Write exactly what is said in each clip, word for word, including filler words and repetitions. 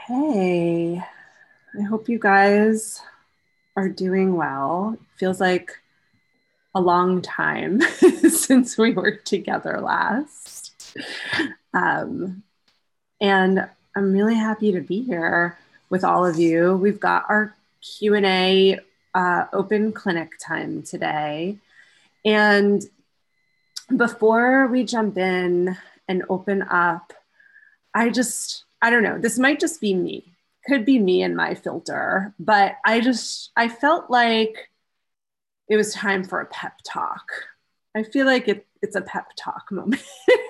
Hey, I hope you guys are doing well. Feels like a long time since we were together last. Um, and I'm really happy to be here with all of you. We've got our Q and A uh, open clinic time today. And before we jump in and open up, I just, I don't know, this might just be me. Could be me and my filter, but I just, I felt like it was time for a pep talk. I feel like it, it's a pep talk moment.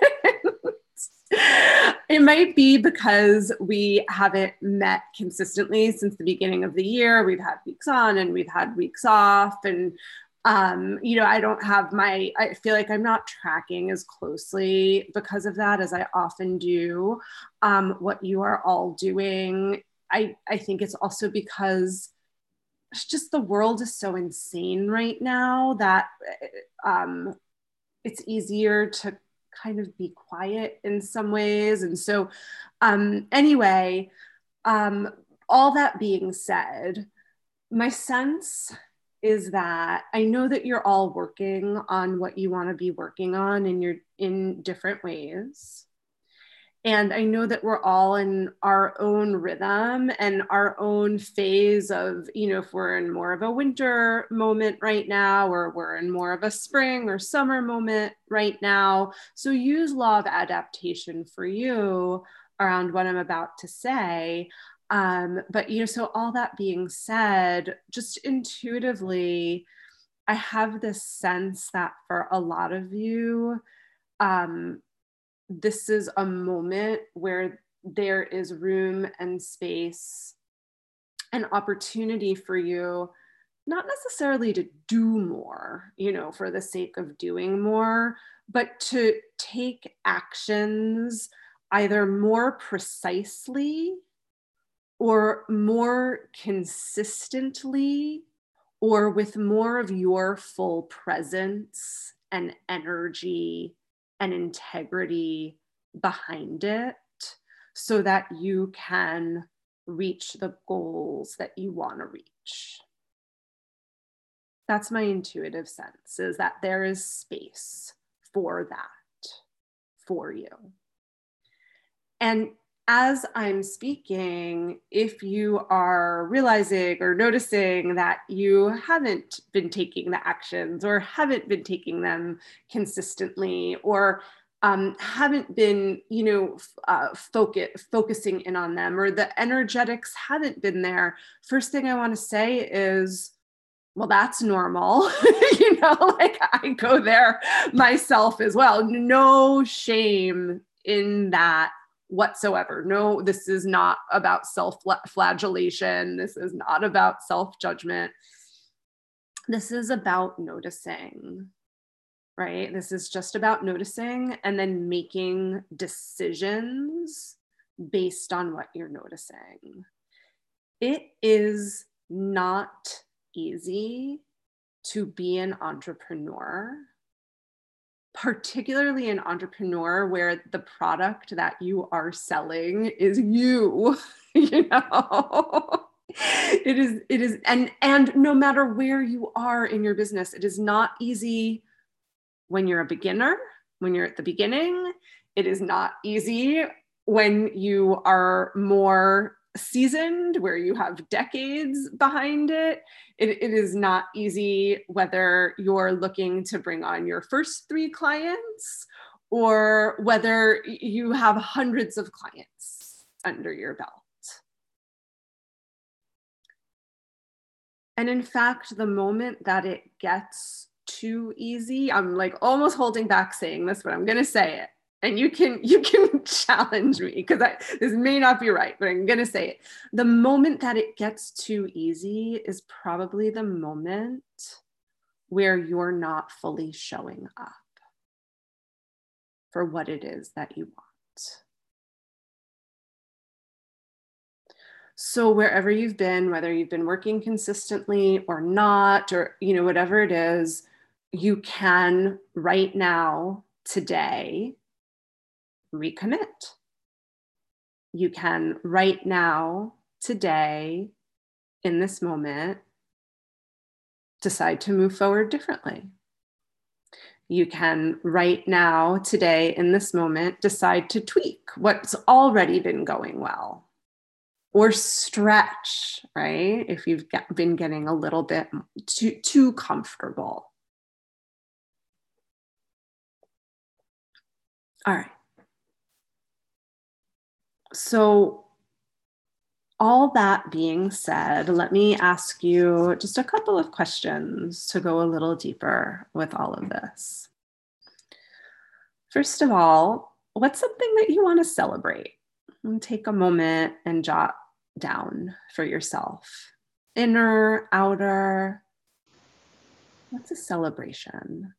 It might be because we haven't met consistently since the beginning of the year. We've had weeks on and we've had weeks off. And, um, you know, I don't have my, I feel like I'm not tracking as closely because of that as I often do, um, what you are all doing. I, I think it's also because it's just the world is so insane right now that um, it's easier to kind of be quiet in some ways. And so, um, anyway, um, all that being said, my sense is that I know that you're all working on what you want to be working on and you're in different ways. And I know that we're all in our own rhythm and our own phase of, you know, if we're in more of a winter moment right now, or we're in more of a spring or summer moment right now. So use law of adaptation for you around what I'm about to say. Um, but, you know, so all that being said, just intuitively, I have this sense that for a lot of you, um, this is a moment where there is room and space and opportunity for you, not necessarily to do more, you know, for the sake of doing more, but to take actions either more precisely or more consistently or with more of your full presence and energy and integrity behind it so that you can reach the goals that you want to reach. That's my intuitive sense, is that there is space for that for you. And as I'm speaking, if you are realizing or noticing that you haven't been taking the actions or haven't been taking them consistently, or um, haven't been, you know, uh, focus, focusing in on them, or the energetics haven't been there, first thing I want to say is, well, that's normal. You know, like I go there myself as well. No shame in that whatsoever. No, this is not about self-flagellation. This is not about self-judgment. This is about noticing, right? This is just about noticing and then making decisions based on what you're noticing. It is not easy to be an entrepreneur, particularly an entrepreneur where the product that you are selling is you. You know, it is, it is, and, and no matter where you are in your business, it is not easy when you're a beginner, when you're at the beginning. It is not easy when you are more seasoned, where you have decades behind it. it. It is not easy whether you're looking to bring on your first three clients or whether you have hundreds of clients under your belt. And in fact, the moment that it gets too easy, I'm like almost holding back saying this, but I'm going to say it. And you can you can challenge me because this may not be right, but I'm going to say it. The moment that it gets too easy is probably the moment where you're not fully showing up for what it is that you want. So wherever you've been, whether you've been working consistently or not, or, you know, whatever it is, you can right now, today, recommit. You can right now, today, in this moment, decide to move forward differently. You can right now, today, in this moment, decide to tweak what's already been going well, or stretch, right? If you've get, been getting a little bit too, too comfortable. All right. So all that being said, let me ask you just a couple of questions to go a little deeper with all of this. First of all, what's something that you want to celebrate? And take a moment and jot down for yourself. Inner, outer, what's a celebration?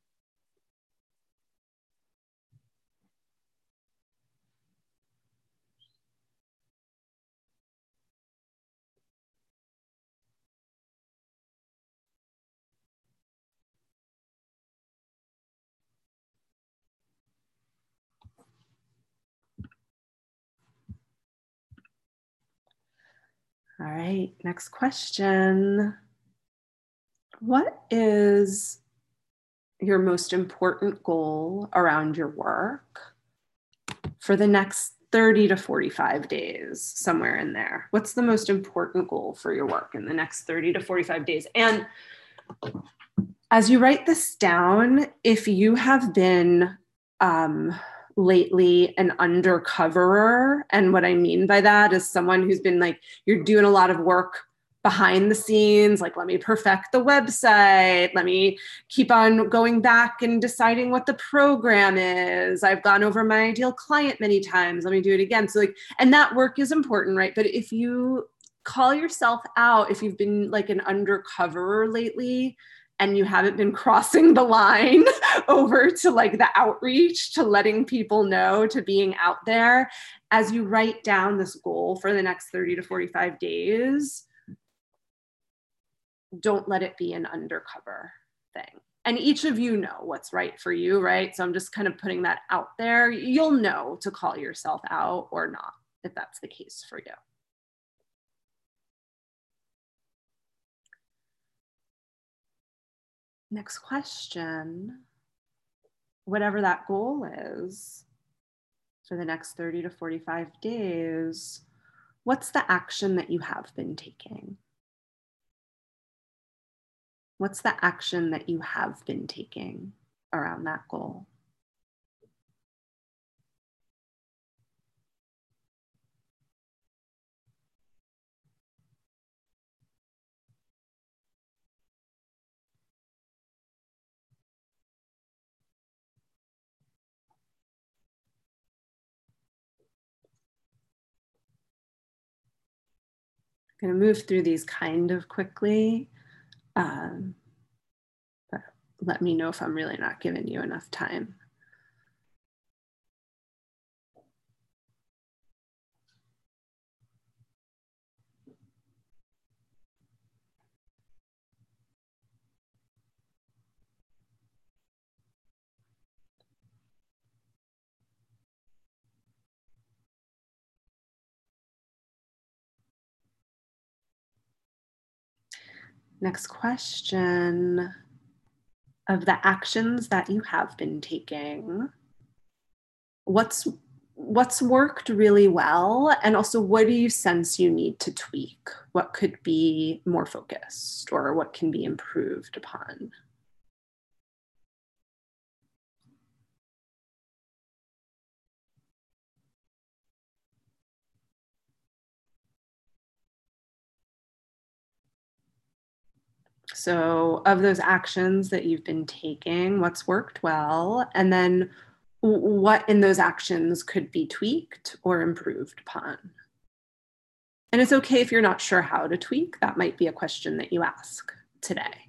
All right, next question. What is your most important goal around your work for the next thirty to forty-five days, somewhere in there? What's the most important goal for your work in the next thirty to forty-five days? And as you write this down, if you have been um, lately an undercoverer, and what I mean by that is someone who's been like, you're doing a lot of work behind the scenes, like, let me perfect the website, let me keep on going back and deciding what the program is. I've gone over my ideal client many times, let me do it again. So like, and that work is important, right? But if you call yourself out, if you've been like an undercoverer lately, and you haven't been crossing the line over to like the outreach, to letting people know, to being out there, as you write down this goal for the next thirty to forty-five days, don't let it be an undercover thing. And each of you know what's right for you, right? So I'm just kind of putting that out there. You'll know to call yourself out or not, if that's the case for you. Next question, whatever that goal is for the next thirty to forty-five days, what's the action that you have been taking? What's the action that you have been taking around that goal? I'm going to move through these kind of quickly, um, but let me know if I'm really not giving you enough time. Next question, of the actions that you have been taking, what's what's worked really well, and also what do you sense you need to tweak? What could be more focused, or what can be improved upon? So of those actions that you've been taking, what's worked well, and then what in those actions could be tweaked or improved upon? And it's okay if you're not sure how to tweak. That might be a question that you ask today.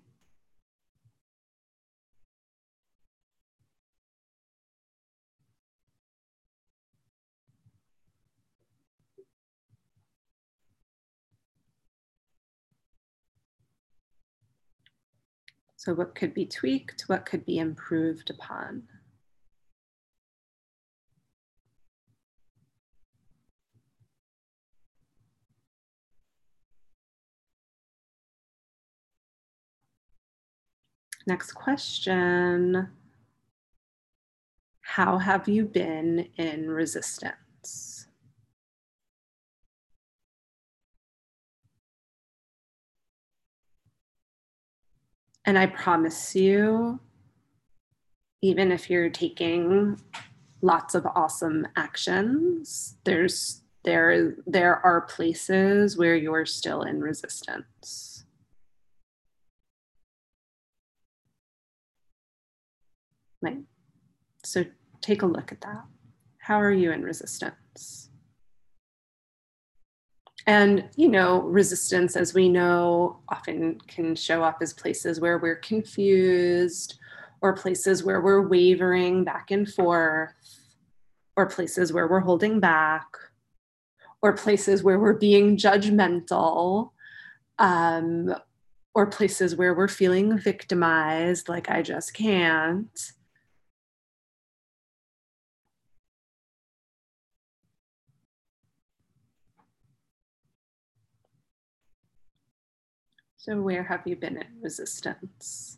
So what could be tweaked? What could be improved upon? Next question. How have you been in resistance? And I promise you, even if you're taking lots of awesome actions, there's there there are places where you're still in resistance. Right. So take a look at that. How are you in resistance? And, you know, resistance, as we know, often can show up as places where we're confused, or places where we're wavering back and forth, or places where we're holding back, or places where we're being judgmental, um, or places where we're feeling victimized, like I just can't. So where have you been in resistance?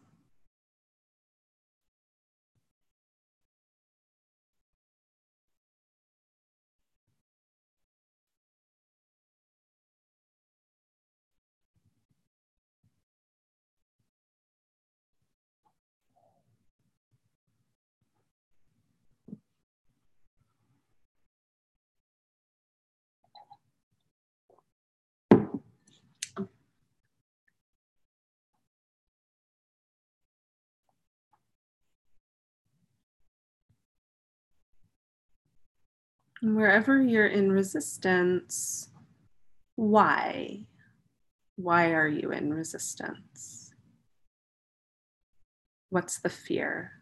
And wherever you're in resistance, why? Why are you in resistance? What's the fear?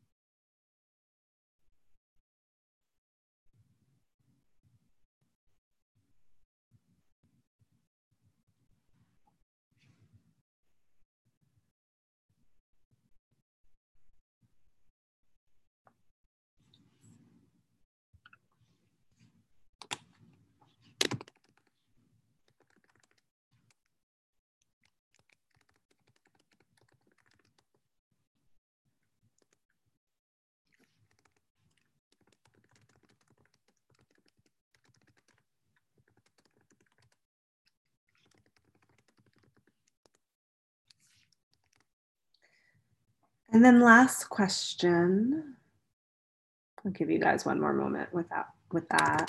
And then last question. I'll give you guys one more moment with that. With that.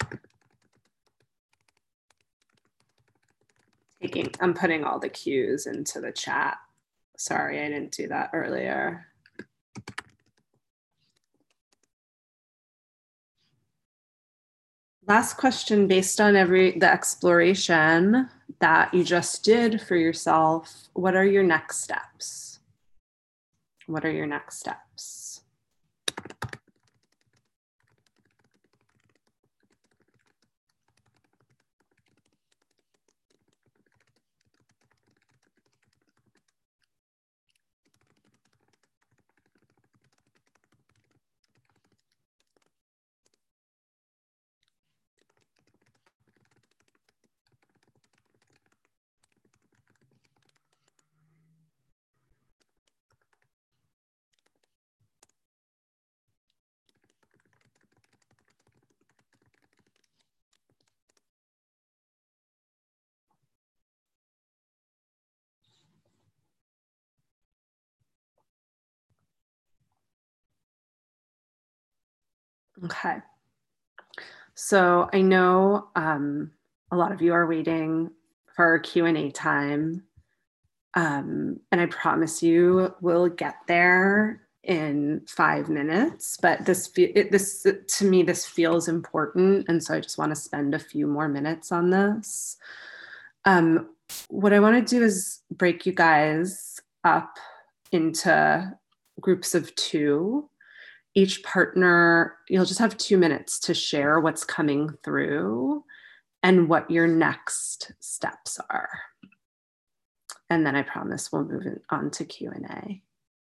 Taking, I'm putting all the cues into the chat. Sorry, I didn't do that earlier. Last question, based on every the exploration that you just did for yourself, what are your next steps? What are your next steps? Okay. So I know um, a lot of you are waiting for our Q and A time. Um, and I promise you we'll get there in five minutes, but this, it, this to me, this feels important. And so I just want to spend a few more minutes on this. Um, what I want to do is break you guys up into groups of two. Each partner, you'll just have two minutes to share what's coming through and what your next steps are. And then I promise we'll move on to Q and A.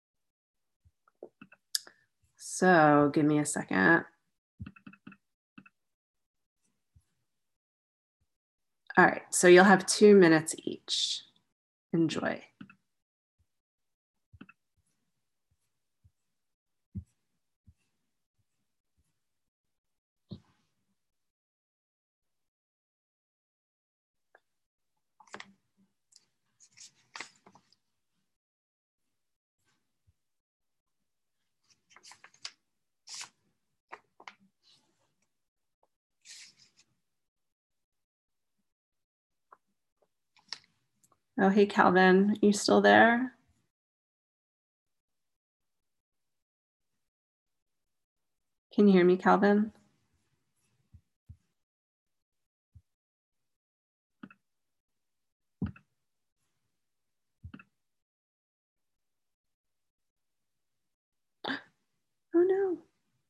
So give me a second. All right, so you'll have two minutes each. Enjoy. Oh, hey, Calvin, are you still there? Can you hear me, Calvin? Oh no.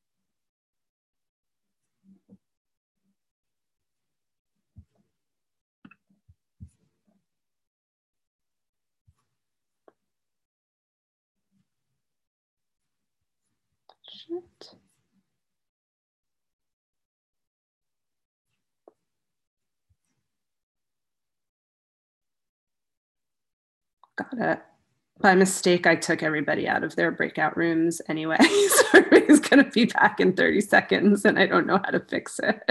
Shit. Got it. By mistake, I took everybody out of their breakout rooms anyway. So everybody's going to be back in thirty seconds and I don't know how to fix it.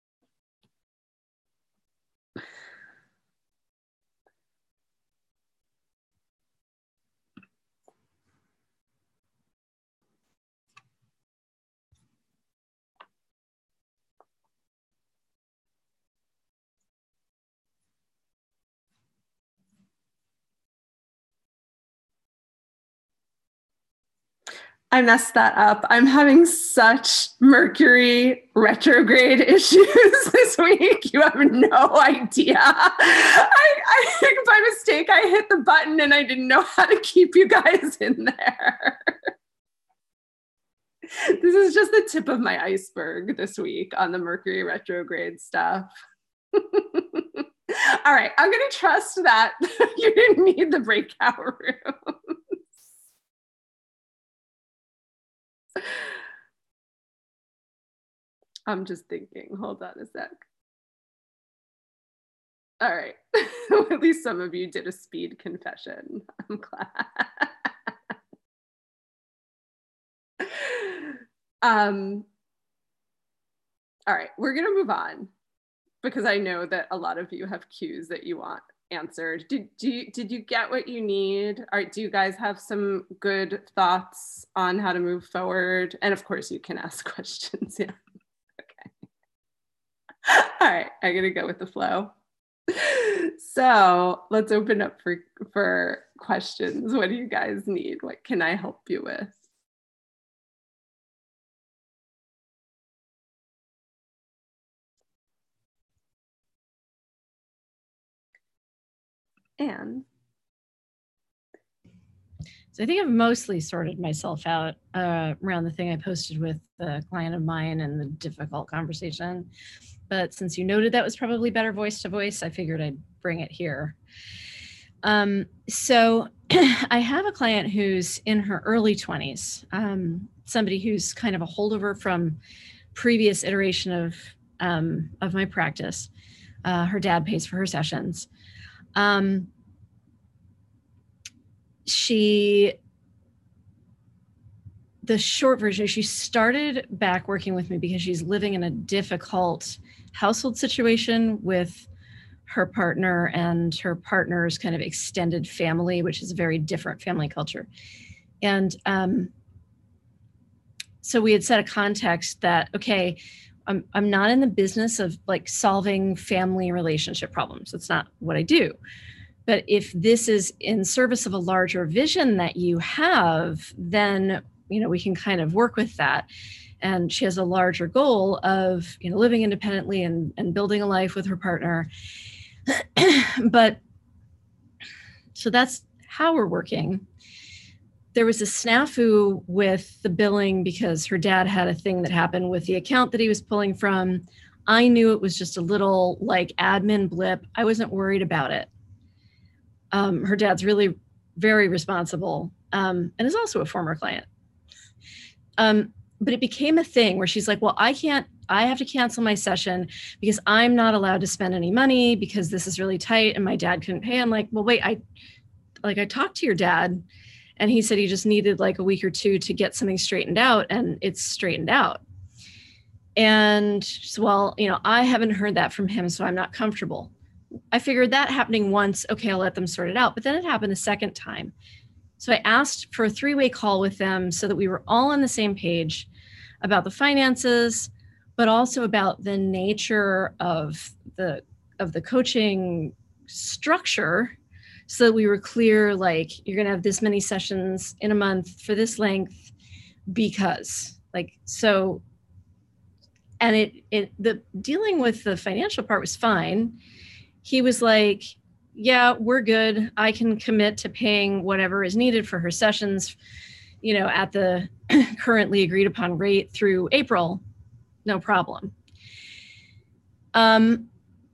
I messed that up. I'm having such Mercury retrograde issues this week. You have no idea. I, I think by mistake I hit the button and I didn't know how to keep you guys in there. This is just the tip of my iceberg this week on the Mercury retrograde stuff. All right, I'm going to trust that you didn't need the breakout room. I'm just thinking, hold on a sec. All right, at least some of you did a speed confession. I'm glad. um, all right, we're gonna move on because I know that a lot of you have cues that you want answered. Did, do you, did you get what you need? All right, do you guys have some good thoughts on how to move forward? And of course you can ask questions, yeah. All right, I'm gonna go with the flow. So let's open up for, for questions. What do you guys need? What can I help you with? Anne? So I think I've mostly sorted myself out uh, around the thing I posted with the client of mine and the difficult conversation. But since you noted that was probably better voice to voice, I figured I'd bring it here. Um, so I have a client who's in her early twenties, um, somebody who's kind of a holdover from previous iteration of, um, of my practice. Uh, her dad pays for her sessions. Um, she, the short version is she started back working with me because she's living in a difficult household situation with her partner and her partner's kind of extended family, which is a very different family culture. And um, so we had set a context that, okay, I'm, I'm not in the business of like solving family relationship problems. That's not what I do. But if this is in service of a larger vision that you have, then, you know, we can kind of work with that. And she has a larger goal of, you know, living independently and, and building a life with her partner. But so that's how we're working. There was a snafu with the billing because her dad had a thing that happened with the account that he was pulling from. I knew it was just a little like admin blip. I wasn't worried about it. Um, her dad's really very responsible um, and is also a former client. Um, but it became a thing where she's like, well, I can't, I have to cancel my session because I'm not allowed to spend any money because this is really tight and my dad couldn't pay. I'm like, well, wait, I like I talked to your dad and he said he just needed like a week or two to get something straightened out, and it's straightened out. And so, well, you know, I haven't heard that from him, so I'm not comfortable. I figured that happening once, okay, I'll let them sort it out. But then it happened a second time. So I asked for a three-way call with them so that we were all on the same page about the finances, but also about the nature of the of the coaching structure, so that we were clear, like, you're going to have this many sessions in a month for this length because, like, so, and it, it, the dealing with the financial part was fine. He was like, yeah, we're good. I can commit to paying whatever is needed for her sessions, you know, at the currently agreed upon rate through April. No problem. Um,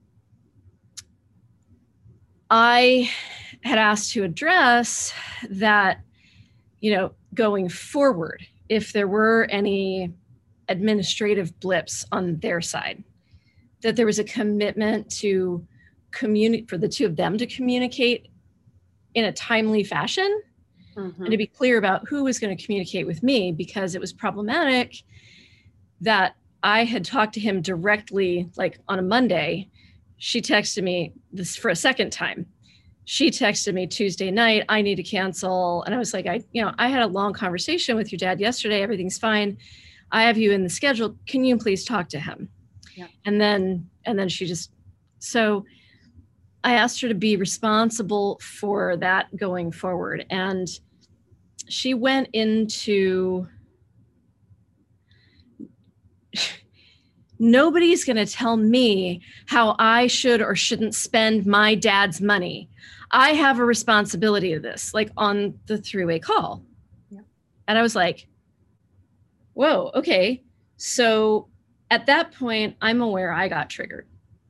I had asked to address that, you know, going forward, if there were any administrative blips on their side, that there was a commitment to communicate, for the two of them to communicate in a timely fashion, mm-hmm. and to be clear about who was going to communicate with me, because it was problematic that I had talked to him directly, like on a Monday. She texted me this for a second time. She texted me Tuesday night, I need to cancel. And I was like, I, you know, I had a long conversation with your dad yesterday. Everything's fine. I have you in the schedule. Can you please talk to him? Yeah. And then, and then she just, so I asked her to be responsible for that going forward. And she went into, nobody's going to tell me how I should or shouldn't spend my dad's money. I have a responsibility to this, like on the three-way call. Yeah. And I was like, whoa, okay. So at that point, I'm aware I got triggered.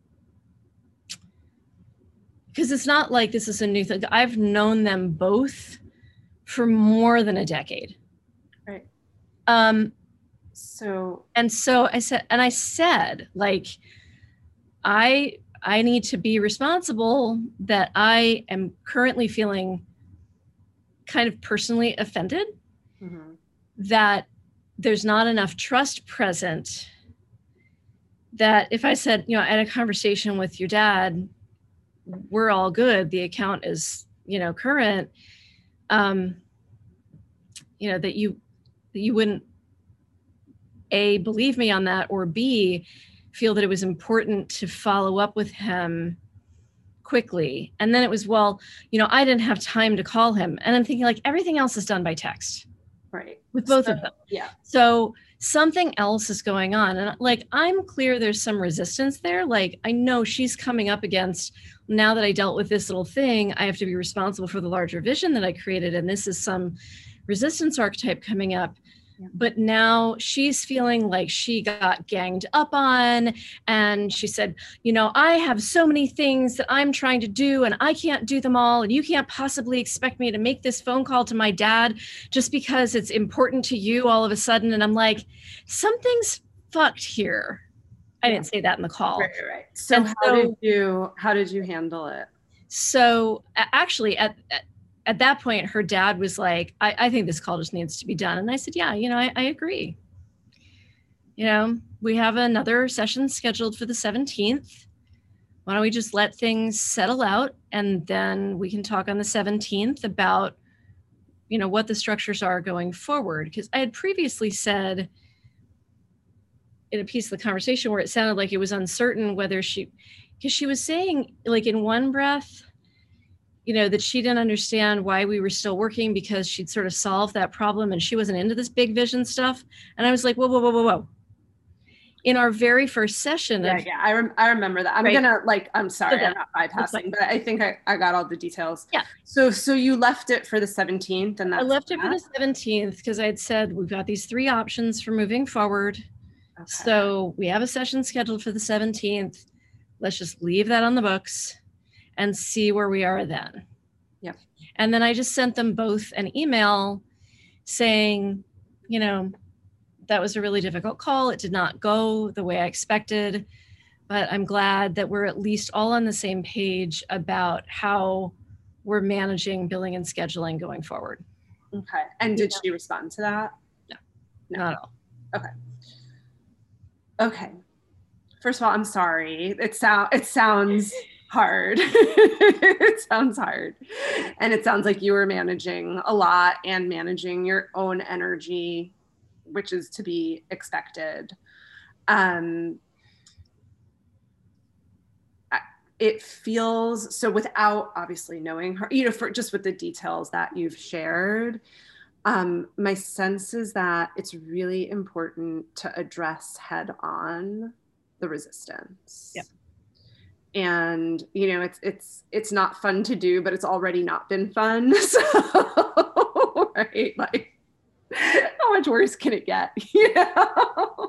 Because it's not like this is a new thing. I've known them both for more than a decade. Right. Um, So, and so I said, and I said, like, I, I need to be responsible that I am currently feeling kind of personally offended, mm-hmm. that there's not enough trust present, that if I said, you know, I had a conversation with your dad, we're all good, the account is, you know, current, um, you know, that you, that you wouldn't, A, believe me on that, or B, feel that it was important to follow up with him quickly. And then it was, well, you know, I didn't have time to call him. And I'm thinking, like, everything else is done by text. Right. With both so, of them. Yeah. So something else is going on. And like, I'm clear there's some resistance there. Like, I know she's coming up against, now that I dealt with this little thing, I have to be responsible for the larger vision that I created. And this is some resistance archetype coming up. Yeah. But now she's feeling like she got ganged up on. And she said, you know, I have so many things that I'm trying to do and I can't do them all. And you can't possibly expect me to make this phone call to my dad just because it's important to you all of a sudden. And I'm like, something's fucked here. I yeah. didn't say that in the call. Right, right. So and how so, did you, how did you handle it? So actually at, at At that point, her dad was like, I, I think this call just needs to be done. And I said, yeah, you know, I, I agree. You know, we have another session scheduled for the seventeenth. Why don't we just let things settle out? And then we can talk on the seventeenth about, you know, what the structures are going forward. Because I had previously said in a piece of the conversation where it sounded like it was uncertain whether she, because she was saying, like, in one breath, you know, that she didn't understand why we were still working because she'd sort of solved that problem and she wasn't into this big vision stuff. And I was like, whoa, whoa, whoa, whoa, whoa. In our very first session. Yeah, of, yeah, I, rem- I remember that. I'm right. gonna like, I'm sorry, so I'm not bypassing, but I think I, I got all the details. Yeah. So, so you left it for the seventeenth and that's I left that? it for the seventeenth because I had said, we've got these three options for moving forward. Okay. So we have a session scheduled for the seventeenth. Let's just leave that on the books and see where we are then. Yeah. And then I just sent them both an email saying, you know, that was a really difficult call. It did not go the way I expected, but I'm glad that we're at least all on the same page about how we're managing billing and scheduling going forward. Okay. And did yeah. she respond to that? No, no, not at all. Okay. Okay. First of all, I'm sorry. It sound it sounds hard. It sounds hard. And it sounds like you were managing a lot and managing your own energy, which is to be expected. Um, I, it feels so, without obviously knowing her, you know, for just with the details that you've shared, um, my sense is that it's really important to address head on the resistance. Yeah. And you know, it's it's it's not fun to do, but it's already not been fun. So right, like how much worse can it get? You know?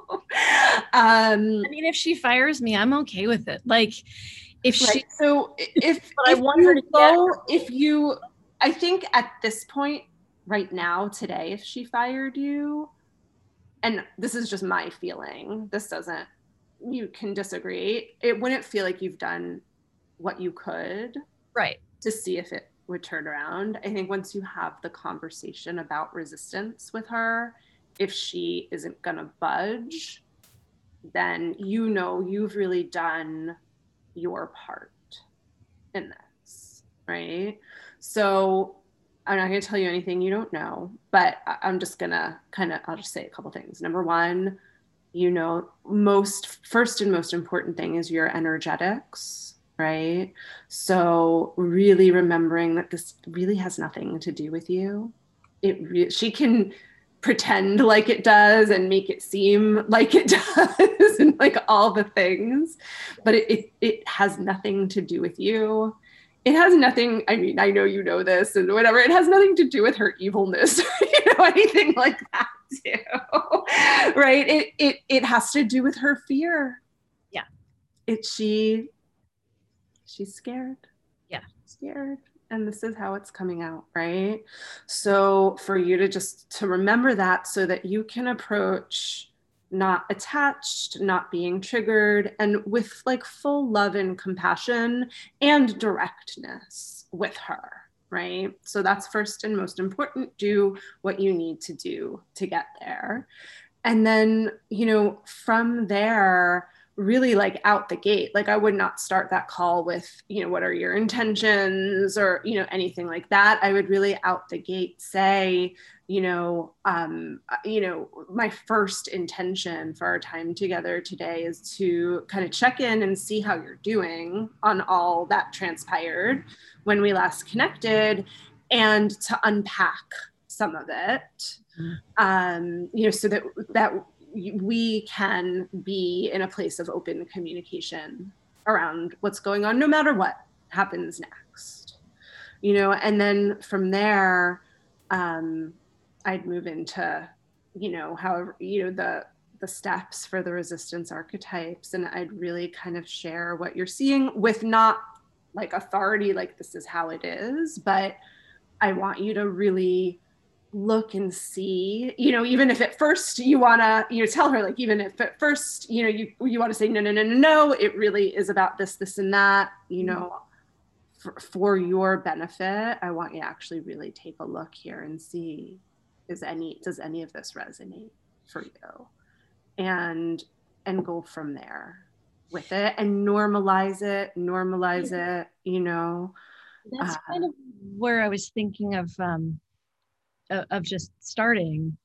um, I mean, if she fires me, I'm okay with it. Like, if she. Right. So if, but I if want her you to go, get. if you, I think at this point, right now, today, if she fired you, and this is just my feeling, this doesn't, you can disagree. It wouldn't feel like you've done what you could Right. to see if it would turn around. I think once you have the conversation about resistance with her, if she isn't gonna budge, then you know you've really done your part in this, right? So I'm not going to tell you anything you don't know, but I'm just going to kind of, I'll just say a couple things. Number one, you know, most first and most important thing is your energetics, right? So really remembering that this really has nothing to do with you. It re- she can pretend like it does and make it seem like it does and like all the things, but it, it it has nothing to do with you. It has nothing, I mean, I know you know this and whatever, it has nothing to do with her evilness, you know, anything like that too. Right? It it it has to do with her fear. Yeah. It she she's scared. Yeah. Scared. And this is how it's coming out, right? So for you to just to remember that so that you can approach not attached, not being triggered, and with like full love and compassion and directness with her, right? So that's first and most important. Do what you need to do to get there. And then, you know, from there, really like out the gate, like I would not start that call with, you know, what are your intentions or, you know, anything like that. I would really out the gate say, you know, um, you know, my first intention for our time together today is to kind of check in and see how you're doing on all that transpired when we last connected and to unpack some of it. Mm-hmm. Um, you know, so that that we can be in a place of open communication around what's going on, no matter what happens next, you know, and then from there, um, I'd move into, you know, however, you know, the, the steps for the resistance archetypes. And I'd really kind of share what you're seeing with not like authority, like this is how it is, but I want you to really look and see, you know, even if at first you want to, you know, tell her, like, even if at first, you know, you, you want to say, no, no, no, no, no, it really is about this, this, and that, you know, for, for your benefit, I want you to actually really take a look here and see, is any, does any of this resonate for you? And, and go from there with it and normalize it, normalize it, you know. That's uh, kind of where I was thinking of, um, of just starting,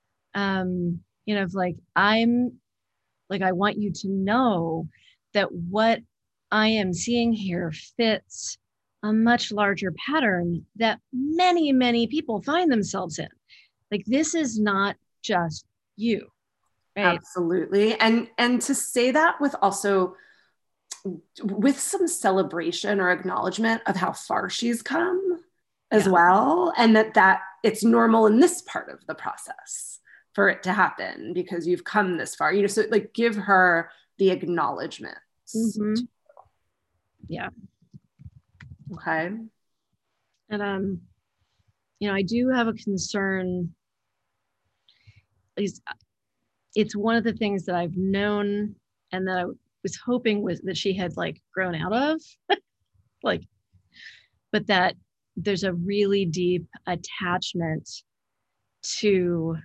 um, you know, of like, I'm like, I want you to know that what I am seeing here fits a much larger pattern that many, many people find themselves in. Like, this is not just you, right? Absolutely. And, and to say that with also, with some celebration or acknowledgement of how far she's come as yeah. well. And that, that it's normal in this part of the process for it to happen because you've come this far, you know, so like give her the acknowledgement. Mm-hmm. Yeah. Okay. And, um, you know, I do have a concern. At least it's one of the things that I've known and that I was hoping was that she had like grown out of, like, but that there's a really deep attachment to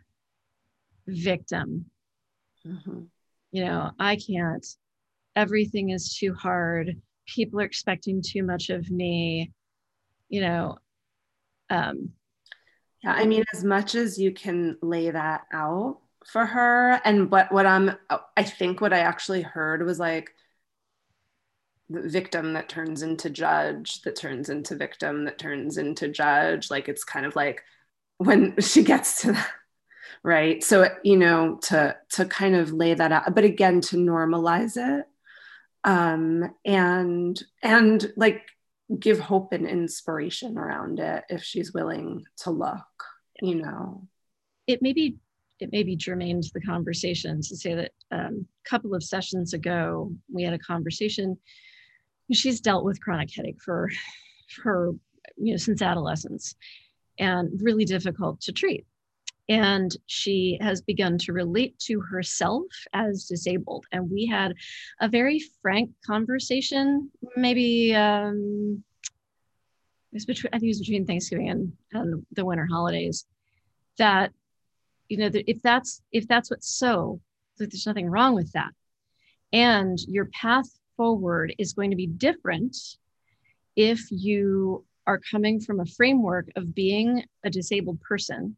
victim. Mm-hmm. You know, I can't, everything is too hard. People are expecting too much of me, you know. Um, yeah, I mean, as much as you can lay that out for her, and what, what I'm, I think what I actually heard was like, the victim that turns into judge, that turns into victim, that turns into judge. Like, it's kind of like when she gets to that, right? So, you know, to, to kind of lay that out, but again, to normalize it, um, and, and like give hope and inspiration around it if she's willing to look, you know. It may be, it may be germane to the conversation to say that um, a couple of sessions ago, we had a conversation. She's dealt with chronic headache for, for, you know, since adolescence, and really difficult to treat. And she has begun to relate to herself as disabled. And we had a very frank conversation, maybe um, it was between, I think it was between Thanksgiving and, and the winter holidays, that, you know, if that's, if that's what's so, there's nothing wrong with that. And your path forward is going to be different if you are coming from a framework of being a disabled person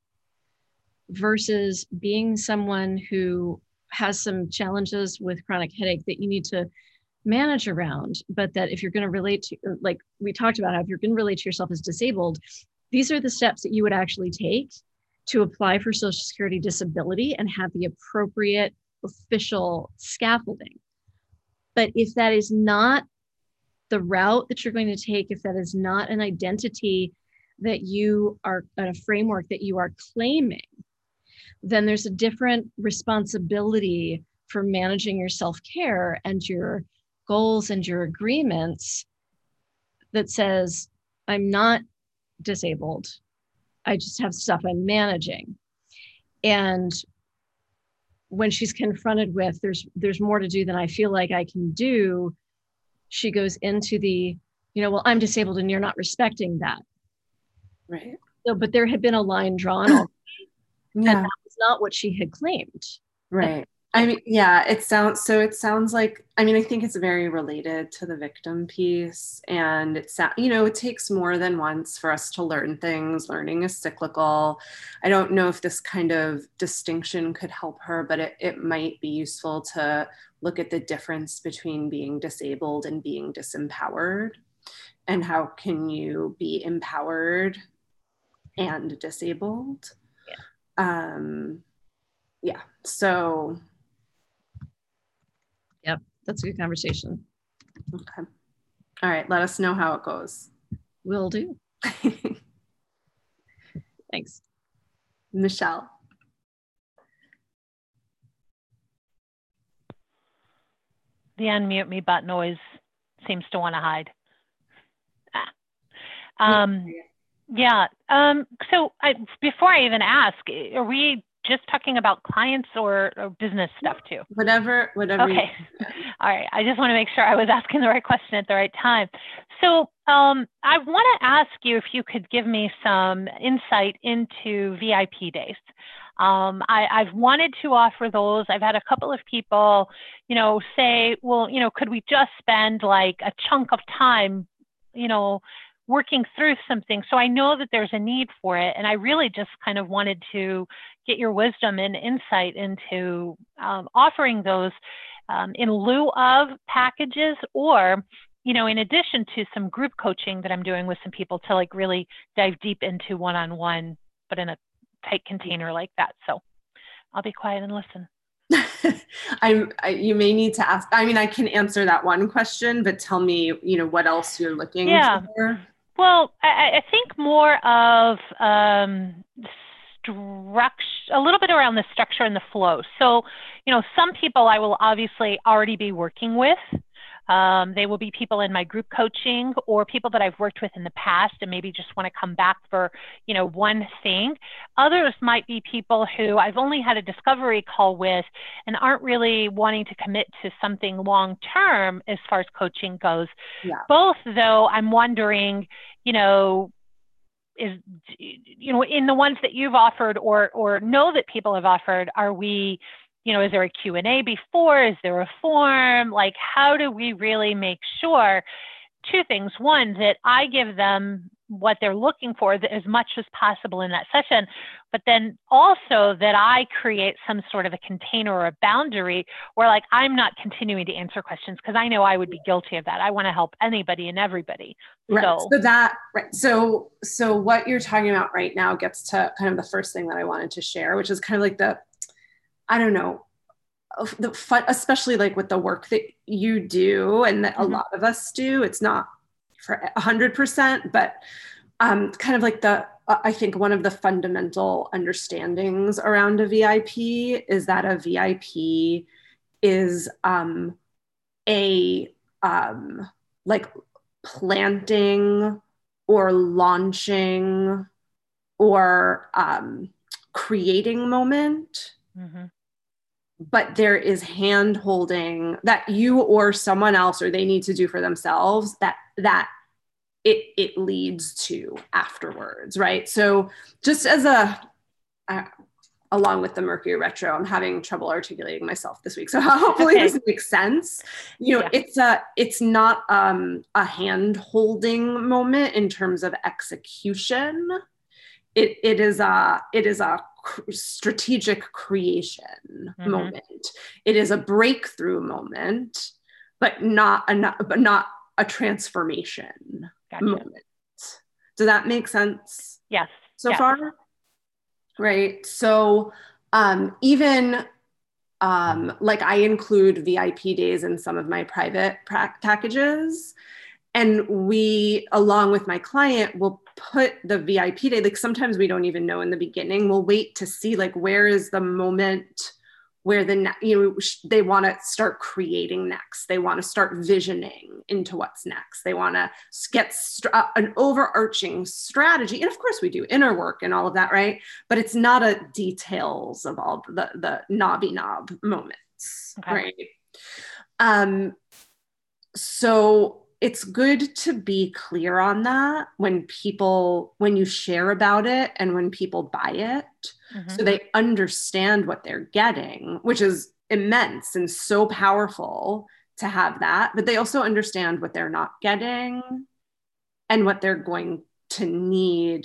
versus being someone who has some challenges with chronic headache that you need to manage around. But that if you're going to relate to, like we talked about, how if you're going to relate to yourself as disabled, these are the steps that you would actually take to apply for Social Security disability and have the appropriate official scaffolding. But if that is not the route that you're going to take, if that is not an identity that you are, a framework that you are claiming, then there's a different responsibility for managing your self-care and your goals and your agreements that says, I'm not disabled, I just have stuff I'm managing. And when she's confronted with, there's there's more to do than I feel like I can do, she goes into the, you know, well, I'm disabled and you're not respecting that. Right. So, but there had been a line drawn already, yeah. and that was not what she had claimed. Right. I mean, yeah, it sounds, so it sounds like, I mean, I think it's very related to the victim piece, and it's, you know, it takes more than once for us to learn things. Learning is cyclical. I don't know if this kind of distinction could help her, but it, it might be useful to look at the difference between being disabled and being disempowered, and how can you be empowered and disabled. Yeah. Um, yeah. So, yep, that's a good conversation. Okay. All right. Let us know how it goes. Will do. Thanks. Michelle. The unmute me button always seems to want to hide. Ah. Um, yeah. Um, so I, before I even ask, are we just talking about clients or, or business stuff too? Whatever, whatever. Okay. All right. I just want to make sure I was asking the right question at the right time. So um, I want to ask you if you could give me some insight into V I P days. Um, I, I've wanted to offer those. I've had a couple of people, you know, say, well, you know, could we just spend like a chunk of time, you know, working through something? So I know that there's a need for it. And I really just kind of wanted to get your wisdom and insight into um, offering those um, in lieu of packages, or, you know, in addition to some group coaching that I'm doing with some people to like really dive deep into one-on-one, but in a tight container like that. So I'll be quiet and listen. I'm, I, you may need to ask, I mean, I can answer that one question, but tell me, you know, what else you're looking yeah. for. Well, I, I think more of um, structure, a little bit around the structure and the flow. So, you know, some people I will obviously already be working with. Um, they will be people in my group coaching, or people that I've worked with in the past and maybe just want to come back for, you know, one thing. Others might be people who I've only had a discovery call with and aren't really wanting to commit to something long-term as far as coaching goes. Yeah. Both, though, I'm wondering, you know, is, you know, in the ones that you've offered or, or know that people have offered, are we, you know, is there a Q and A before? Is there a form? Like, how do we really make sure two things. One, that I give them what they're looking for as much as possible in that session, but then also that I create some sort of a container or a boundary where like I'm not continuing to answer questions because I know I would be guilty of that. I want to help anybody and everybody. Right. So, so that right. So so what you're talking about right now gets to kind of the first thing that I wanted to share, which is kind of like the, I don't know, the fun, especially like with the work that you do and that mm-hmm. a lot of us do. It's not for a hundred percent, but um, kind of like the, uh, I think one of the fundamental understandings around a V I P is that a V I P is um, a um, like planting or launching or um, creating moment. Mm-hmm. But there is hand holding that you or someone else or they need to do for themselves that that it it leads to afterwards, right? So just as a uh, along with the Mercury retro, I'm having trouble articulating myself this week, so hopefully okay. this makes sense. You know, yeah. it's a it's not um, a hand holding moment in terms of execution. It it is a it is a strategic creation mm-hmm. moment. It is a breakthrough moment, but not a but not a transformation gotcha. Moment. Does that make sense? Yes. So yes. far, right? So um, even um, like I include V I P days in some of my private pra- packages. And we, along with my client, will put the V I P day, like sometimes we don't even know in the beginning, we'll wait to see like, where is the moment where the, you know, they want to start creating next. They want to start visioning into what's next. They want to get st- uh, an overarching strategy. And of course we do inner work and all of that, right? But it's not a details of all the, the knobby knob moments, okay. right? Um, so, it's good to be clear on that when people, when you share about it and when people buy it, mm-hmm. so they understand what they're getting, which is immense and so powerful to have that, but they also understand what they're not getting and what they're going to need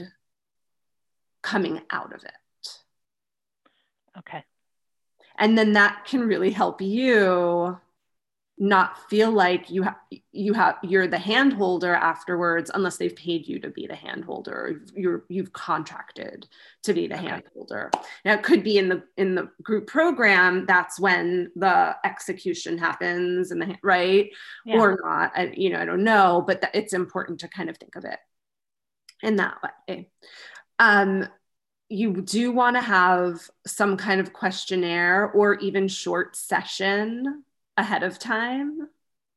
coming out of it. Okay. And then that can really help you not feel like you have you have you're the hand holder afterwards, unless they've paid you to be the hand holder, or you're you've contracted to be the okay. hand holder. Now it could be in the in the group program, that's when the execution happens and the right yeah. or not. I, you know, I don't know, but th- it's important to kind of think of it in that way. Um, you do want to have some kind of questionnaire or even short session ahead of time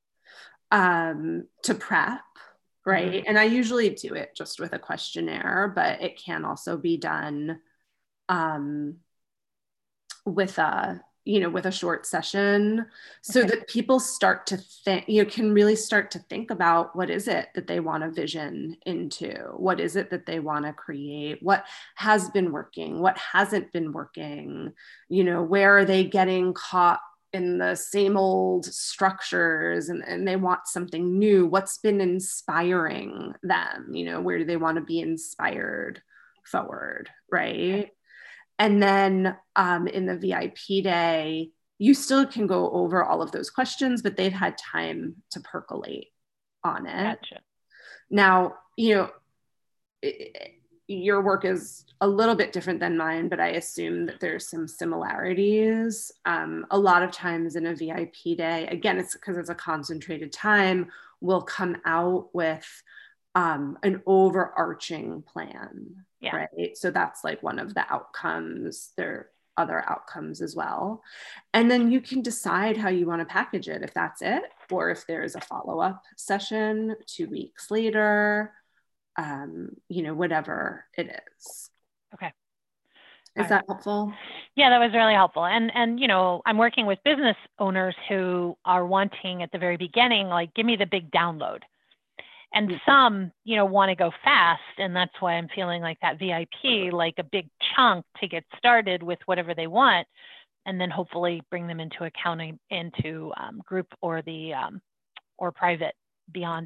um, to prep, right? Mm-hmm. And I usually do it just with a questionnaire, but it can also be done um, with a, you know, with a short session so okay. that people start to think, you know, can really start to think about what is it that they want to vision into? What is it that they want to create? What has been working? What hasn't been working? You know, where are they getting caught in the same old structures and, and they want something new? What's been inspiring them? You know, where do they want to be inspired forward, right? And then um, in the V I P day, you still can go over all of those questions, but they've had time to percolate on it. Gotcha. Now, you know, it, your work is a little bit different than mine, but I assume that there's some similarities. Um, a lot of times in a V I P day, again, it's because it's a concentrated time, we'll come out with um, an overarching plan, yeah. right? So that's like one of the outcomes. There are other outcomes as well. And then you can decide how you want to package it, if that's it, or if there's a follow-up session two weeks later, um, you know, whatever it is. Okay. Is that helpful? Yeah, that was really helpful. And, and, you know, I'm working with business owners who are wanting at the very beginning, like, give me the big download. And mm-hmm. some, you know, want to go fast. And that's why I'm feeling like that V I P, like a big chunk to get started with whatever they want. And then hopefully bring them into accounting, into um, group or the, um, or private beyond that.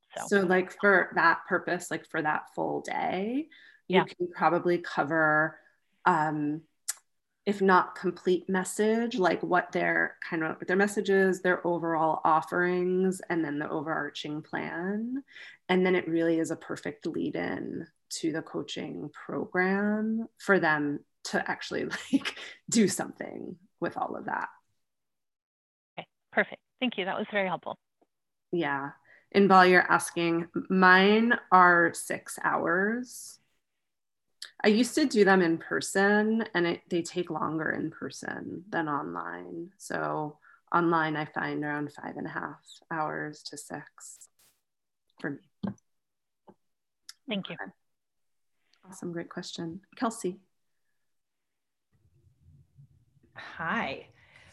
So, so like for that purpose, like for that full day, you yeah. can probably cover, um, if not complete message, like what their kind of their messages, their overall offerings, and then the overarching plan. And then it really is a perfect lead in to the coaching program for them to actually like do something with all of that. Okay, perfect. Thank you. That was very helpful. Yeah. And while you're asking, mine are six hours. I used to do them in person, and it, they take longer in person than online. So online, I find around five and a half hours to six for me. Thank you. Awesome. Great question. Kelsey. Hi.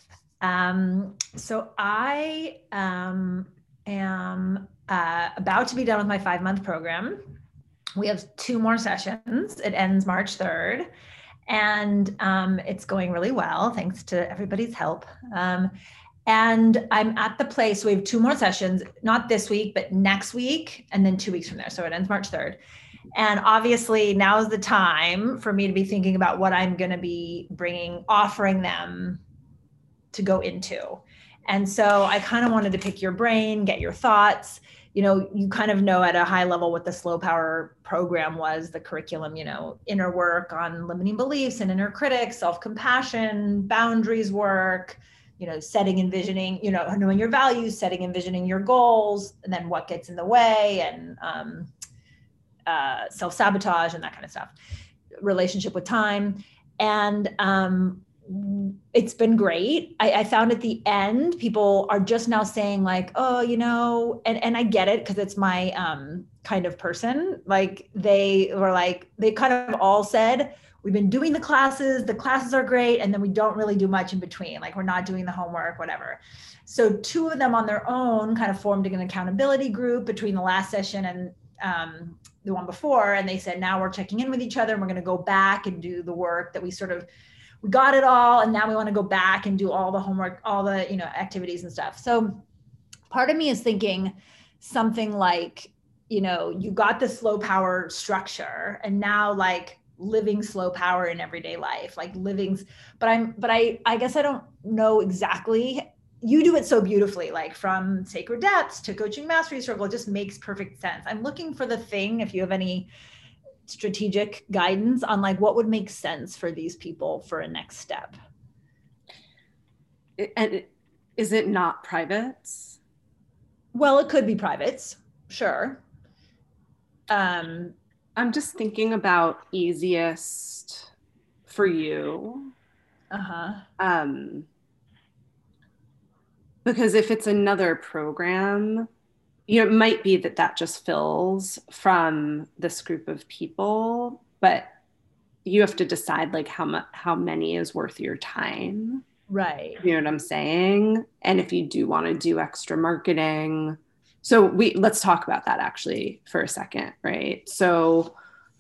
Um, so I um, am uh, about to be done with my five month program. We have two more sessions. It ends March third, and um, it's going really well, thanks to everybody's help. Um, and I'm at the place, we have two more sessions, not this week, but next week, and then two weeks from there. So it ends March third. And obviously now is the time for me to be thinking about what I'm going to be bringing, offering them to go into. And so I kind of wanted to pick your brain, get your thoughts. You know, you kind of know at a high level what the Slow Power program was, the curriculum, you know, inner work on limiting beliefs and inner critics, self-compassion, boundaries work, you know, setting, envisioning, you know, knowing your values, setting, envisioning your goals, and then what gets in the way, and um, uh, self-sabotage and that kind of stuff, relationship with time. And um, it's been great. I, I found at the end, people are just now saying like, oh, you know, and, and I get it because it's my um, kind of person. Like they were like, they kind of all said, we've been doing the classes, the classes are great. And then we don't really do much in between. Like we're not doing the homework, whatever. So two of them on their own kind of formed an accountability group between the last session and um, the one before. And they said, now we're checking in with each other and we're going to go back and do the work that we sort of, we got it all. And now we want to go back and do all the homework, all the, you know, activities and stuff. So part of me is thinking something like, you know, you got the slow power structure and now like living slow power in everyday life, like living, but I'm, but I, I guess I don't know exactly. You do it so beautifully, like from Sacred Depths to Coaching Mastery Circle, it just makes perfect sense. I'm looking for the thing, if you have any strategic guidance on like what would make sense for these people for a next step. And is it not privates? Well, it could be privates, sure. Um, I'm just thinking about easiest for you. uh-huh. Um, because if it's another program, you know, it might be that that just fills from this group of people, but you have to decide like how much, how many is worth your time. Right. You know what I'm saying? And if you do want to do extra marketing, so we, let's talk about that actually for a second, right? So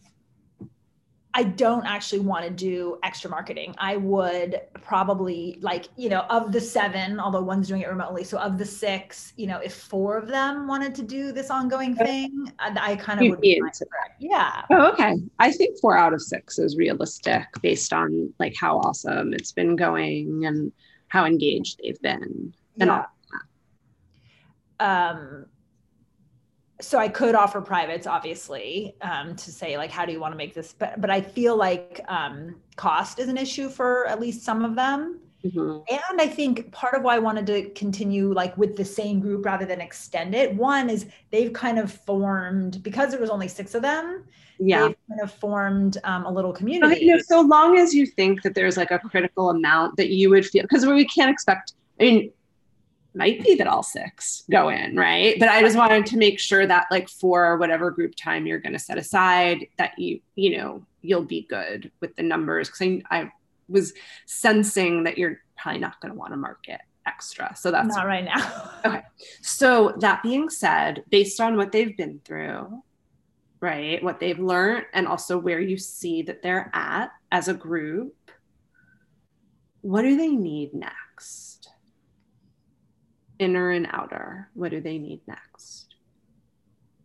I don't actually want to do extra marketing. I would probably like, you know, of the seven, although one's doing it remotely. So of the six, you know, if four of them wanted to do this ongoing thing, I, I kind of would be into that. Yeah. Oh, okay. I think four out of six is realistic based on like how awesome it's been going and how engaged they've been. And Yeah. All um, so I could offer privates, obviously, um, to say like, how do you want to make this? But but I feel like um, cost is an issue for at least some of them. Mm-hmm. And I think part of why I wanted to continue like with the same group rather than extend it. One is they've kind of formed, because there was only six of them. Yeah. They've kind of formed um, a little community. Okay, you know, so long as you think that there's like a critical amount that you would feel, because we can't expect, I mean, might be that all six go in, right? But I just wanted to make sure that like for whatever group time you're going to set aside, that you, you know, you'll be good with the numbers. Cause I, I was sensing that you're probably not going to want to market extra. So that's not right now. Okay. So that being said, based on what they've been through, right, what they've learned, and also where you see that they're at as a group, what do they need next? Inner and outer, what do they need next?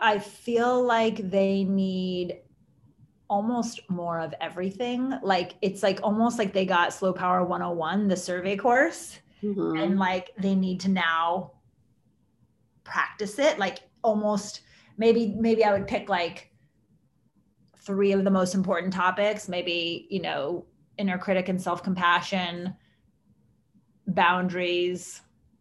I feel like they need almost more of everything. Like it's like almost like they got Slow Power one oh one, the survey course, mm-hmm. and like they need to now practice it. Like almost maybe maybe I would pick like three of the most important topics, maybe, you know, inner critic and self-compassion, boundaries,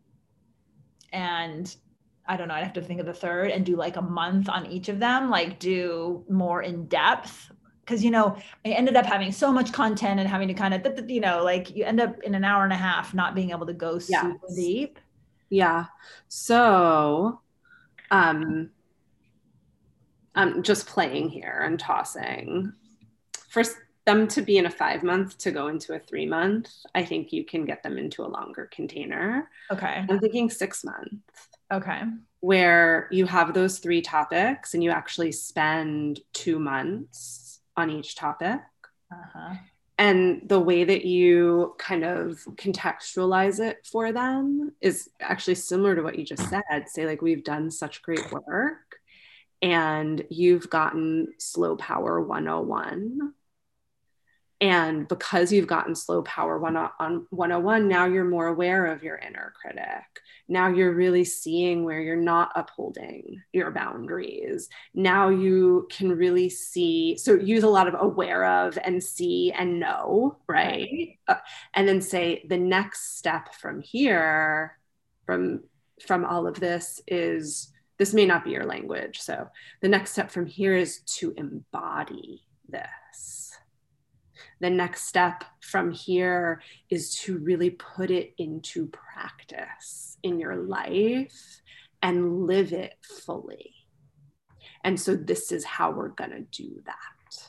and I don't know, I'd have to think of the third, and do like a month on each of them, like do more in depth. Cause, you know, I ended up having so much content and having to kind of, you know, like you end up in an hour and a half, not being able to go yes. super deep. Yeah. So, um, I'm just playing here and tossing. For them to be in a five month to go into a three month, I think you can get them into a longer container. Okay. I'm thinking six months. Okay. Where you have those three topics and you actually spend two months on each topic. Uh-huh. And the way that you kind of contextualize it for them is actually similar to what you just said. Say like, we've done such great work and you've gotten Slow Power one oh one. And because you've gotten Slow Power one oh one, now you're more aware of your inner critic. Now you're really seeing where you're not upholding your boundaries. Now you can really see, so use a lot of aware of and see and know, right? right. Uh, and then say the next step from here, from, from all of this is, this may not be your language. So the next step from here is to embody this. The next step from here is to really put it into practice in your life and live it fully. And so this is how we're going to do that.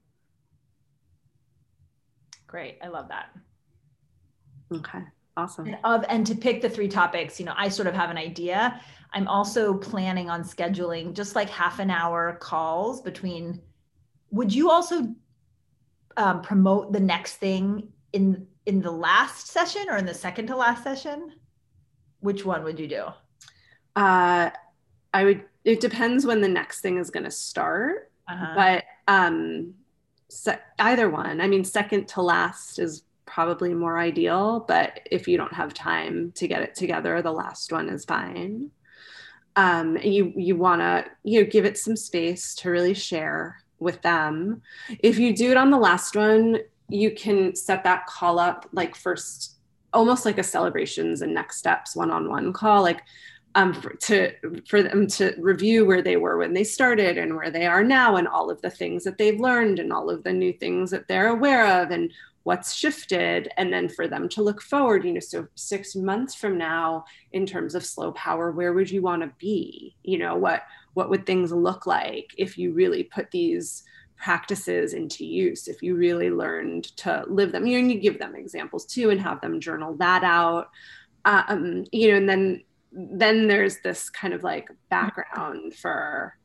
Great. I love that. Okay. Awesome. And, of, and to pick the three topics, you know, I sort of have an idea. I'm also planning on scheduling just like half an hour calls between, would you also Um, promote the next thing in in the last session or in the second to last session? Which one would you do? Uh, I would, it depends when the next thing is going to start, uh-huh. but um, se- either one. I mean, second to last is probably more ideal, but if you don't have time to get it together, the last one is fine. Um, and you, you want to, you know, give it some space to really share with them. If you do it on the last one, you can set that call up like first, almost like a celebrations and next steps one-on-one call, like um, for, to, for them to review where they were when they started and where they are now and all of the things that they've learned and all of the new things that they're aware of and what's shifted. And then for them to look forward, you know, so six months from now, in terms of Slow Power, where would you want to be? You know, what, what would things look like if you really put these practices into use, if you really learned to live them? You know, and you give them examples too and have them journal that out. Um, you know, and then, then there's this kind of like background for,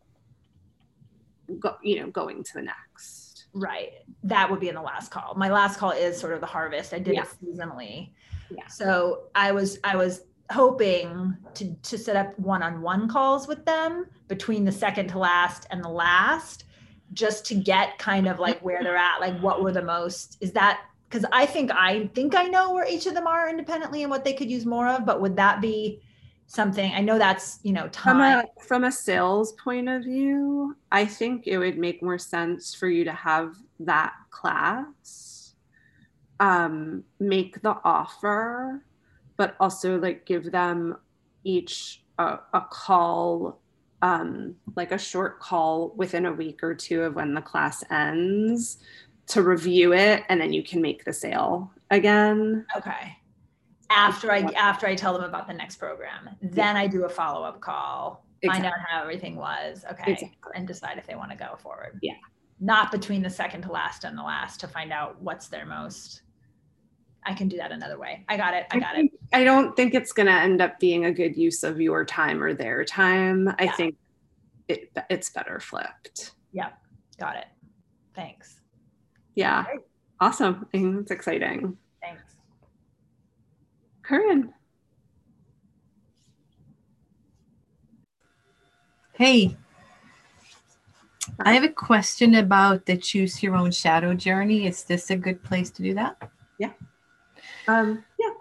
go, you know, going to the next. Right. That would be in the last call. My last call is sort of the harvest. I did yeah. it seasonally. Yeah. So I was, I was hoping to, to set up one-on-one calls with them between the second to last and the last, just to get kind of like where they're at, like what were the most, is that, because I think, I think I know where each of them are independently and what they could use more of, but would that be something, I know that's, you know, time. From a, from a sales point of view, I think it would make more sense for you to have that class, um, make the offer, but also like give them each a, a call, um, like a short call within a week or two of when the class ends to review it. And then you can make the sale again. Okay. After I, after I tell them about the next program, then yeah. I do a follow-up call, find exactly. out how everything was. Okay. Exactly. And decide if they want to go forward. Yeah. Not between the second to last and the last to find out what's their most, I can do that another way. I got it. I got I it. I don't think it's going to end up being a good use of your time or their time. I yeah. think it, it's better flipped. Yep. Got it. Thanks. Yeah. Great. Awesome. I think that's exciting. Thanks. Corinne. Hey, I have a question about the choose your own shadow journey. Is this a good place to do that? Yeah. Um, yeah.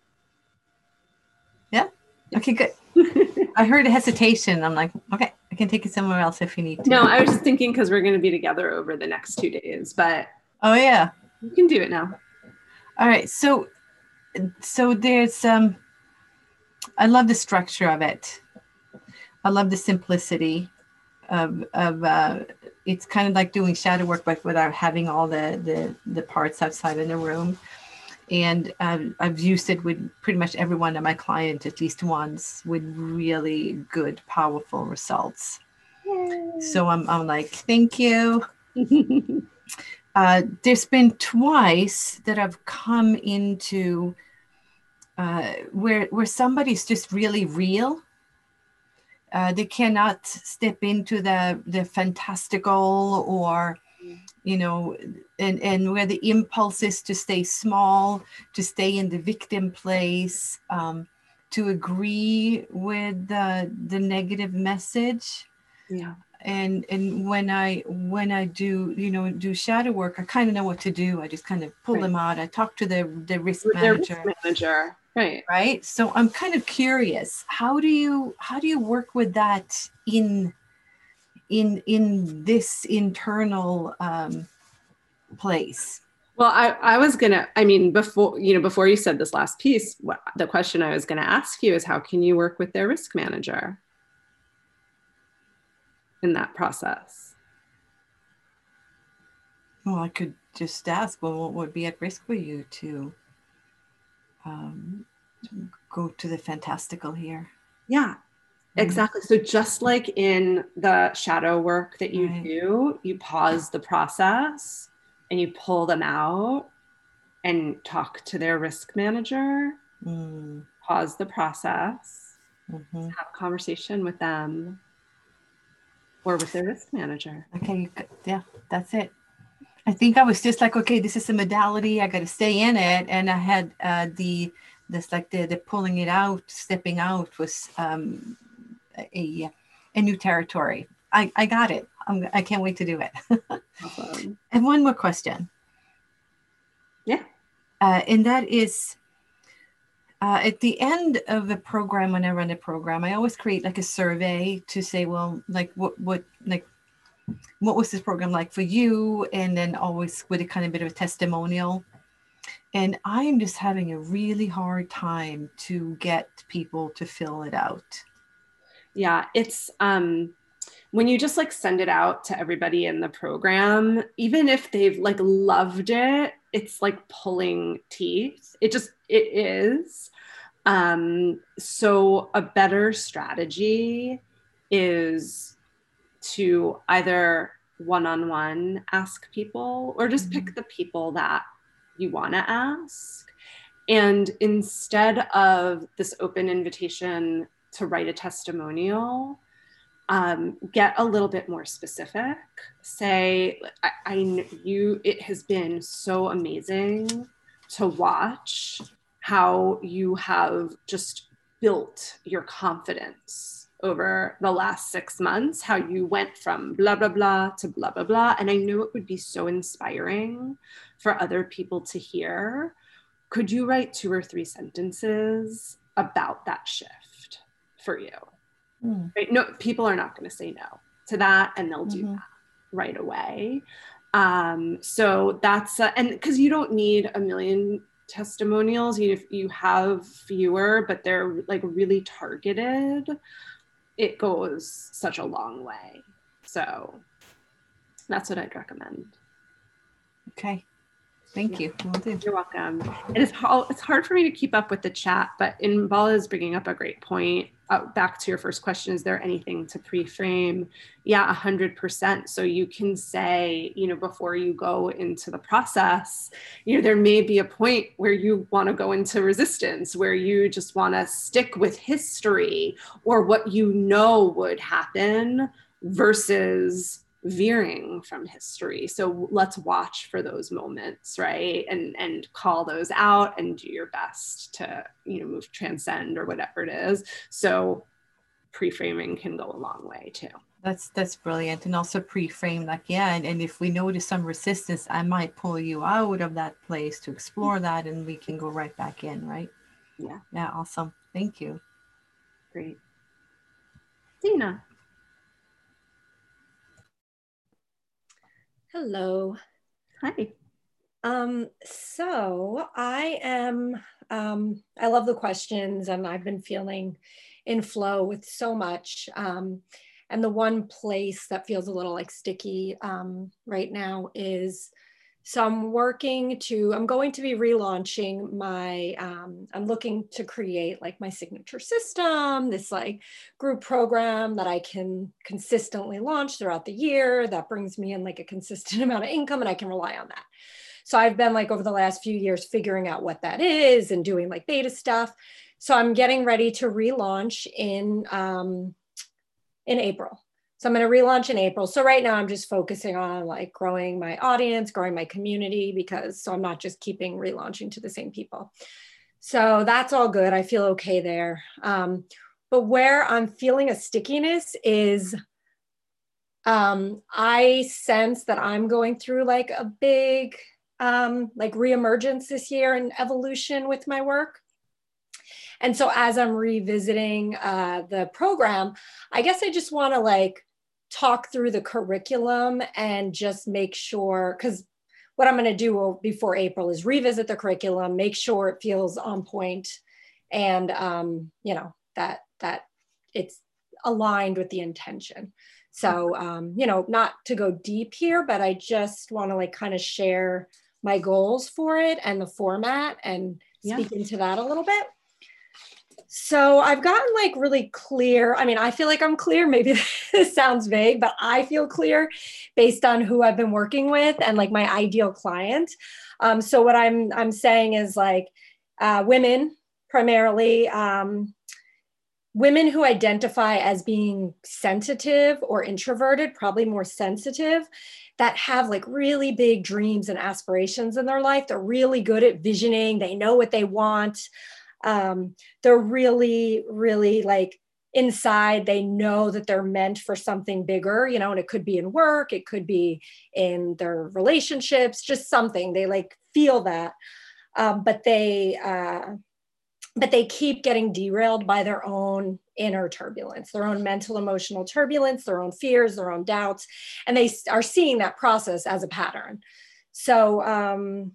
Yeah. Okay, good. I heard a hesitation. I'm like, okay, I can take it somewhere else if you need to. No, I was just thinking because we're going to be together over the next two days, but oh yeah, you can do it now. All right. So, so there's um, I love the structure of it. I love the simplicity of of uh, it's kind of like doing shadow work, but without having all the the the parts outside in the room. And uh, I've used it with pretty much every one of my clients at least once with really good, powerful results. Yay. So I'm, I'm like, thank you. uh, there's been twice that I've come into uh, where where somebody's just really real. Uh, they cannot step into the the fantastical or you know, and, and where the impulse is to stay small, to stay in the victim place, um, to agree with the, the negative message. Yeah. And and when I when I do, you know, do shadow work, I kind of know what to do. I just kind of pull right. them out. I talk to the, the risk with manager. Their risk manager. Right. Right. So I'm kind of curious, how do you how do you work with that in in in this internal um, place? Well, I, I was gonna, I mean, before, you know, before you said this last piece, what, the question I was gonna ask you is how can you work with their risk manager in that process? Well, I could just ask, well, what would be at risk for you to, um, to go to the fantastical here? Yeah. Exactly. So just like in the shadow work that you right. do, you pause the process and you pull them out and talk to their risk manager, mm. pause the process, mm-hmm. have a conversation with them or with their risk manager. Okay. Yeah, that's it. I think I was just like, okay, this is a modality. I got to stay in it. And I had uh, the, this like the, the pulling it out, stepping out was, um, A, a new territory. I, I got it. I'm, I can't wait to do it. Awesome. And one more question. Yeah. Uh, and that is, uh, at the end of the program, when I run a program, I always create like a survey to say, well, like what, what, like, what was this program like for you? And then always with a kind of bit of a testimonial. And I'm just having a really hard time to get people to fill it out. Yeah, it's um, when you just like send it out to everybody in the program, even if they've like loved it, it's like pulling teeth. It just, it is. Um, so a better strategy is to either one-on-one ask people or just mm-hmm. pick the people that you want to ask. And instead of this open invitation to write a testimonial, um, get a little bit more specific. Say, I, I you, it has been so amazing to watch how you have just built your confidence over the last six months, how you went from blah, blah, blah to blah, blah, blah. And I know it would be so inspiring for other people to hear. Could you write two or three sentences about that shift for you? Mm. Right? No, people are not going to say no to that, and they'll do mm-hmm. that right away. Um, so that's, uh, and because you don't need a million testimonials, you, if you have fewer, but they're like really targeted, it goes such a long way. So that's what I'd recommend. Okay. Thank you. Will do. You're welcome. It is hard, it's hard for me to keep up with the chat, but Inbala is bringing up a great point. Uh, back to your first question, is there anything to pre-frame? Yeah, one hundred percent. So you can say, you know, before you go into the process, you know, there may be a point where you want to go into resistance, where you just want to stick with history or what you know would happen versus veering from history. So let's watch for those moments, right? And and call those out and do your best to, you know, move, transcend or whatever it is. So pre-framing can go a long way too. That's that's brilliant. And also pre-frame, like, yeah, and, and if we notice some resistance, I might pull you out of that place to explore that, and we can go right back in, right? Yeah. Yeah, awesome. Thank you. Great. Dina. Hello. Hi. Um, so I am, um, I love the questions, and I've been feeling in flow with so much. Um, and the one place that feels a little like sticky um, right now is, so I'm working to, I'm going to be relaunching my, um, I'm looking to create like my signature system, this like group program that I can consistently launch throughout the year that brings me in like a consistent amount of income, and I can rely on that. So I've been like over the last few years figuring out what that is and doing like beta stuff. So I'm getting ready to relaunch in, um, in April. So I'm going to relaunch in April. So right now I'm just focusing on like growing my audience, growing my community, because so I'm not just keeping relaunching to the same people. So that's all good. I feel okay there. Um, but where I'm feeling a stickiness is um, I sense that I'm going through like a big um, like reemergence this year and evolution with my work. And so as I'm revisiting uh, the program, I guess I just want to like talk through the curriculum and just make sure, because what I'm going to do before April is revisit the curriculum, make sure it feels on point, and um, you know, that that it's aligned with the intention. So um, you know, not to go deep here, but I just want to like kind of share my goals for it and the format and speak yeah. into that a little bit. So I've gotten like really clear. I mean, I feel like I'm clear. Maybe this sounds vague, but I feel clear based on who I've been working with and like my ideal client. Um, so what I'm I'm saying is like uh, women primarily, um, women who identify as being sensitive or introverted, probably more sensitive, that have like really big dreams and aspirations in their life. They're really good at visioning. They know what they want. Um, they're really, really like inside, they know that they're meant for something bigger, you know, and it could be in work, it could be in their relationships, just something. They like feel that, um, but they, uh, but they keep getting derailed by their own inner turbulence, their own mental, emotional turbulence, their own fears, their own doubts, and they are seeing that process as a pattern. So, um,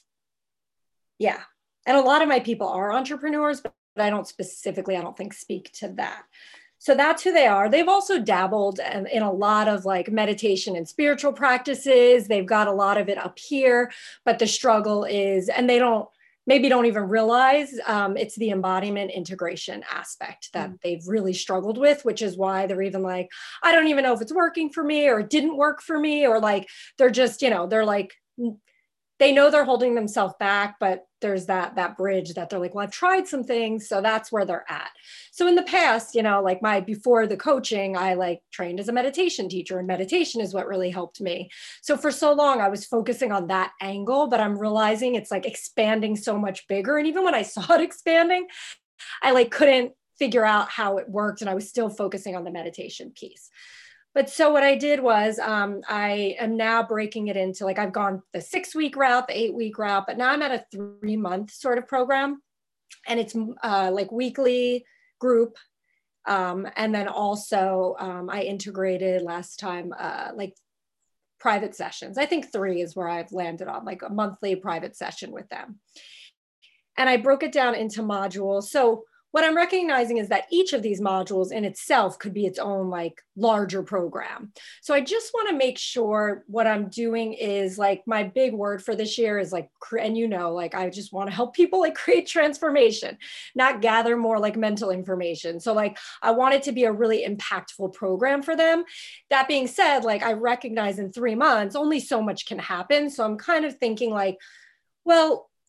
yeah. And a lot of my people are entrepreneurs, but I don't specifically, I don't think, speak to that. So that's who they are. They've also dabbled in, in a lot of like meditation and spiritual practices. They've got a lot of it up here, but the struggle is, and they don't, maybe don't even realize um, it's the embodiment integration aspect that mm. they've really struggled with, which is why they're even like, I don't even know if it's working for me, or it didn't work for me, or like, they're just, you know, they're like, they know they're holding themselves back, but there's that, that bridge that they're like, well, I've tried some things. So that's where they're at. So in the past, you know, like my, before the coaching, I like trained as a meditation teacher, and meditation is what really helped me. So for so long I was focusing on that angle, but I'm realizing it's like expanding so much bigger. And even when I saw it expanding, I like couldn't figure out how it worked. And I was still focusing on the meditation piece. But so what I did was um, I am now breaking it into like, I've gone the six week route, the eight week route, but now I'm at a three month sort of program, and it's uh, like weekly group. Um, and then also um, I integrated last time, uh, like private sessions. I think three is where I've landed on, like a monthly private session with them. And I broke it down into modules. So what I'm recognizing is that each of these modules in itself could be its own like larger program. So I just want to make sure what I'm doing is like, my big word for this year is like, and you know, like I just want to help people like create transformation, not gather more like mental information. So like, I want it to be a really impactful program for them. That being said, like I recognize in three months, only so much can happen. So I'm kind of thinking like, well,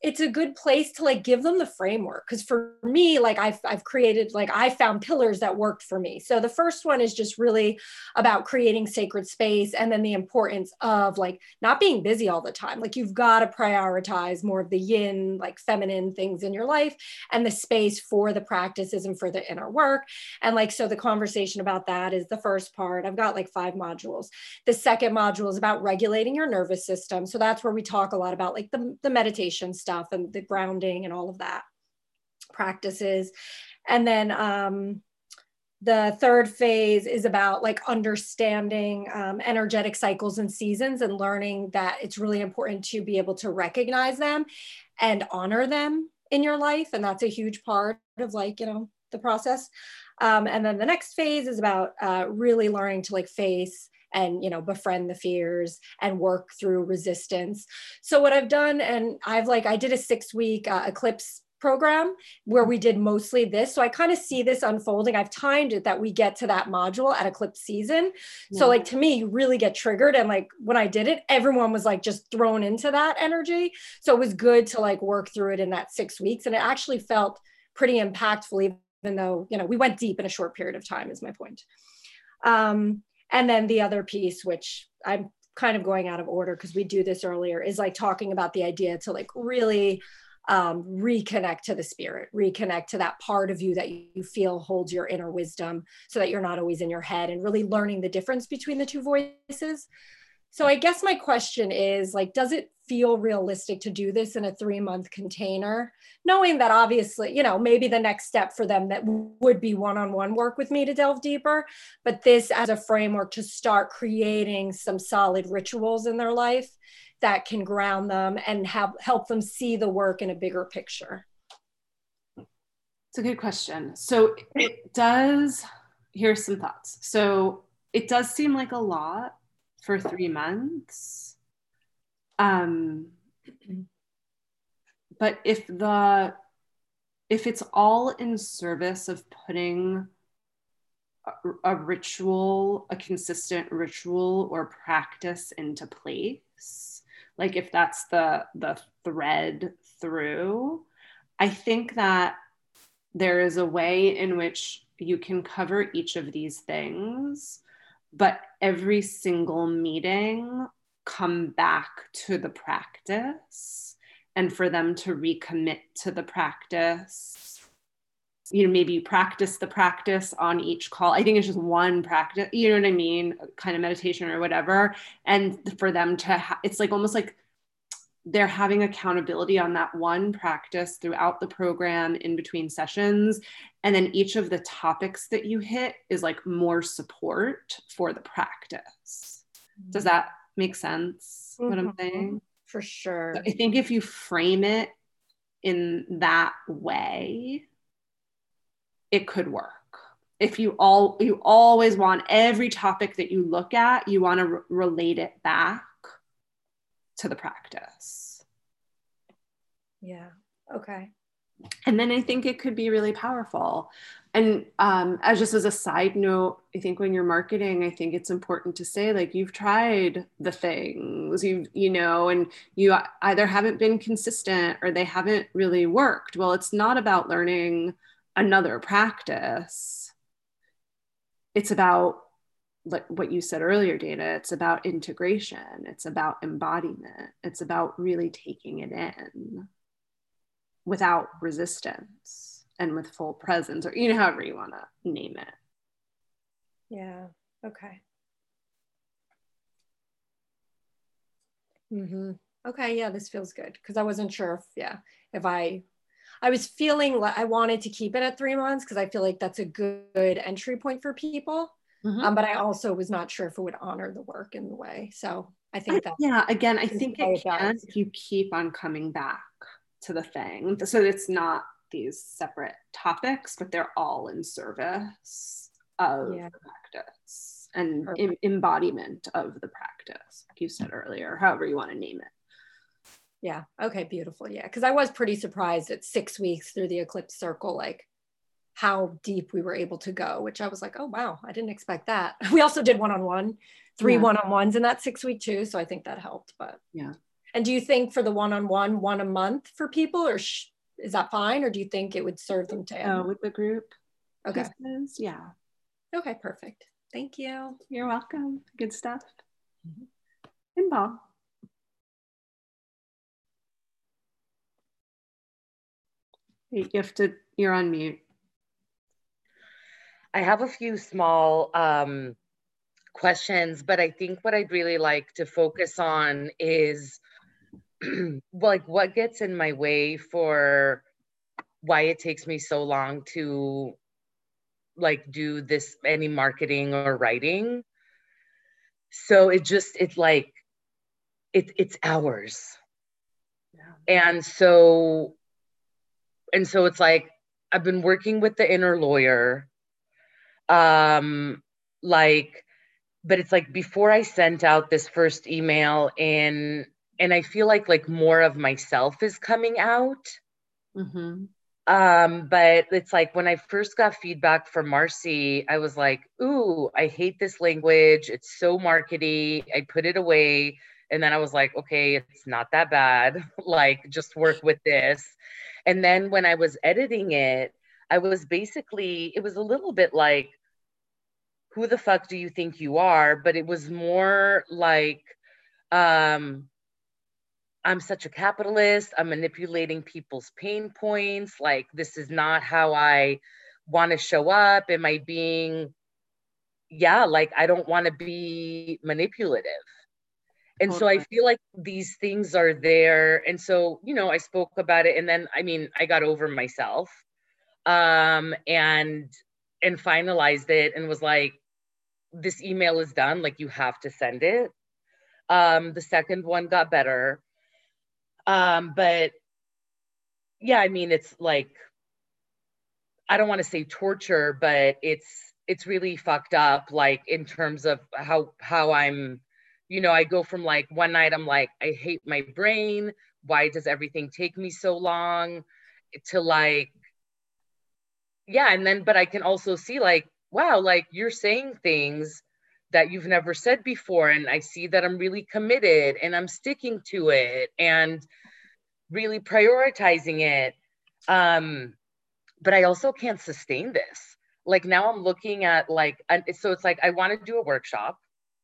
it's a good place to like give them the framework. Cause for me, like I've, I've created, like I found pillars that worked for me. So the first one is just really about creating sacred space. And then the importance of like not being busy all the time. Like you've got to prioritize more of the yin, like feminine things in your life and the space for the practices and for the inner work. And like, so the conversation about that is the first part. I've got like five modules. The second module is about regulating your nervous system. So that's where we talk a lot about like the, the meditation stuff and the grounding and all of that practices. And then um, the third phase is about like understanding um, energetic cycles and seasons and learning that it's really important to be able to recognize them and honor them in your life. And that's a huge part of like, you know, the process. Um, and then the next phase is about uh, really learning to like face and, you know, befriend the fears and work through resistance. So what I've done, and I've like, I did a six week uh, eclipse program where we did mostly this. So I kind of see this unfolding. I've timed it that we get to that module at eclipse season. Yeah. So like, to me, you really get triggered. And like, when I did it, everyone was like just thrown into that energy. So it was good to like work through it in that six weeks. And it actually felt pretty impactful, even though, you know, we went deep in a short period of time is my point. Um, And then the other piece, which I'm kind of going out of order because we do this earlier, is like talking about the idea to like really um, reconnect to the spirit, reconnect to that part of you that you feel holds your inner wisdom so that you're not always in your head, and really learning the difference between the two voices. So I guess my question is like, does it feel realistic to do this in a three month container, knowing that obviously, you know, maybe the next step for them that would be one-on-one work with me to delve deeper, but this as a framework to start creating some solid rituals in their life that can ground them and have, help them see the work in a bigger picture? It's a good question. So it does, here's some thoughts. So it does seem like a lot for three months. Um, but if the, if it's all in service of putting a, a ritual, a consistent ritual or practice into place, like if that's the, the thread through, I think that there is a way in which you can cover each of these things, but every single meeting come back to the practice, and for them to recommit to the practice. You know, maybe you practice the practice on each call. I think it's just one practice, you know what I mean? Kind of meditation or whatever. And for them to, ha- it's like almost like they're having accountability on that one practice throughout the program in between sessions. And then each of the topics that you hit is like more support for the practice. Does that make sense? Mm-hmm. What I'm saying? For sure. I think if you frame it in that way, it could work. If you all, you always want every topic that you look at, you want to re- relate it back to the practice. Yeah. Okay. And then I think it could be really powerful. And um, as just as a side note, I think when you're marketing, I think it's important to say, like, you've tried the things, you you know, and you either haven't been consistent or they haven't really worked. Well, it's not about learning another practice. It's about, like what you said earlier, Dana, it's about integration. It's about embodiment. It's about really taking it in without resistance and with full presence, or, you know, however you want to name it. Yeah. Okay. Mm-hmm. Okay. Yeah, this feels good. Cause I wasn't sure if, yeah, if I, I was feeling like I wanted to keep it at three months because I feel like that's a good entry point for people. Mm-hmm. Um, but I also was not sure if it would honor the work in the way. So I think that. Yeah, again, I think it can if you keep on coming back to the thing. So it's not these separate topics, but they're all in service of yeah. the practice and em- embodiment of the practice, like you said earlier, however you want to name it. Yeah. Okay. Beautiful. Yeah. Cause I was pretty surprised at six weeks through the eclipse circle, like how deep we were able to go, which I was like, oh, wow, I didn't expect that. We also did one-on-one, three yeah. one-on-ones in that six week too. So I think that helped, but yeah. And do you think for the one-on-one, one a month for people, or sh- is that fine? Or do you think it would serve them to? Oh, with the group. Okay. Pieces? Yeah. Okay, perfect. Thank you. You're welcome. Good stuff. Mm-hmm. Inbal. You have to, you're on mute. I have a few small um, questions, but I think what I'd really like to focus on is like what gets in my way for why it takes me so long to like do this, any marketing or writing. So it just, it's like, it, it's hours. Yeah. And so, and so it's like, I've been working with the inner lawyer. Um, like, but it's like before I sent out this first email and, and I feel like, like more of myself is coming out. Mm-hmm. Um, but it's like when I first got feedback from Marcy, I was like, ooh, I hate this language. It's so markety. I put it away. And then I was like, okay, it's not that bad. Like, just work with this. And then when I was editing it, I was basically, it was a little bit like, who the fuck do you think you are? But it was more like, um, I'm such a capitalist. I'm manipulating people's pain points. Like, this is not how I want to show up. Am I being, yeah, like, I don't want to be manipulative. And so I feel like these things are there. And so, you know, I spoke about it. And then, I mean, I got over myself um, and, and finalized it and was like, this email is done. Like, you have to send it. Um, the second one got better. Um, but yeah, I mean, it's like, I don't want to say torture, but it's, it's really fucked up. Like in terms of how, how I'm, you know, I go from like one night, I'm like, I hate my brain. Why does everything take me so long? To like, yeah. And then, but I can also see like, wow, like you're saying things that you've never said before. And I see that I'm really committed and I'm sticking to it and really prioritizing it. Um, but I also can't sustain this. Like now I'm looking at like, and so it's like, I want to do a workshop.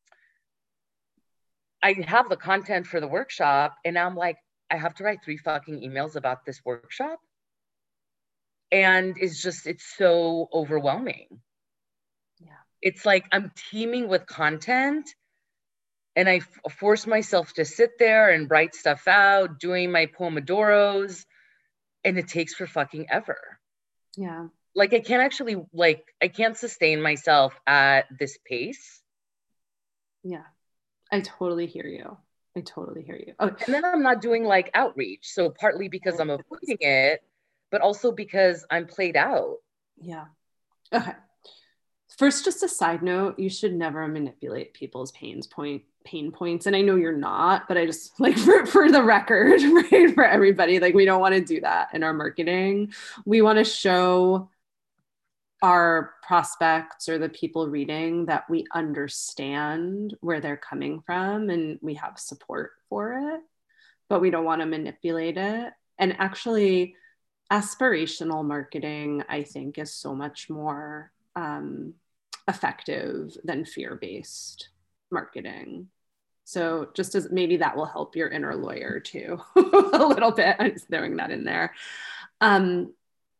I have the content for the workshop and now I'm like, I have to write three fucking emails about this workshop. And it's just, it's so overwhelming. Yeah. It's like, I'm teaming with content and I f- force myself to sit there and write stuff out, doing my Pomodoros, and it takes for fucking ever. Yeah. Like I can't actually, like, I can't sustain myself at this pace. Yeah. I totally hear you. I totally hear you. Oh. And then I'm not doing like outreach. So partly because I'm avoiding it, but also because I'm played out. Yeah. Okay. First, just a side note, you should never manipulate people's pains point pain points. And I know you're not, but I just like for, for the record, right? For everybody, like we don't want to do that in our marketing. We want to show our prospects or the people reading that we understand where they're coming from and we have support for it, but we don't want to manipulate it. And actually, aspirational marketing, I think, is so much more um, effective than fear-based marketing. So just as maybe that will help your inner lawyer too, a little bit. I'm just throwing that in there. Um,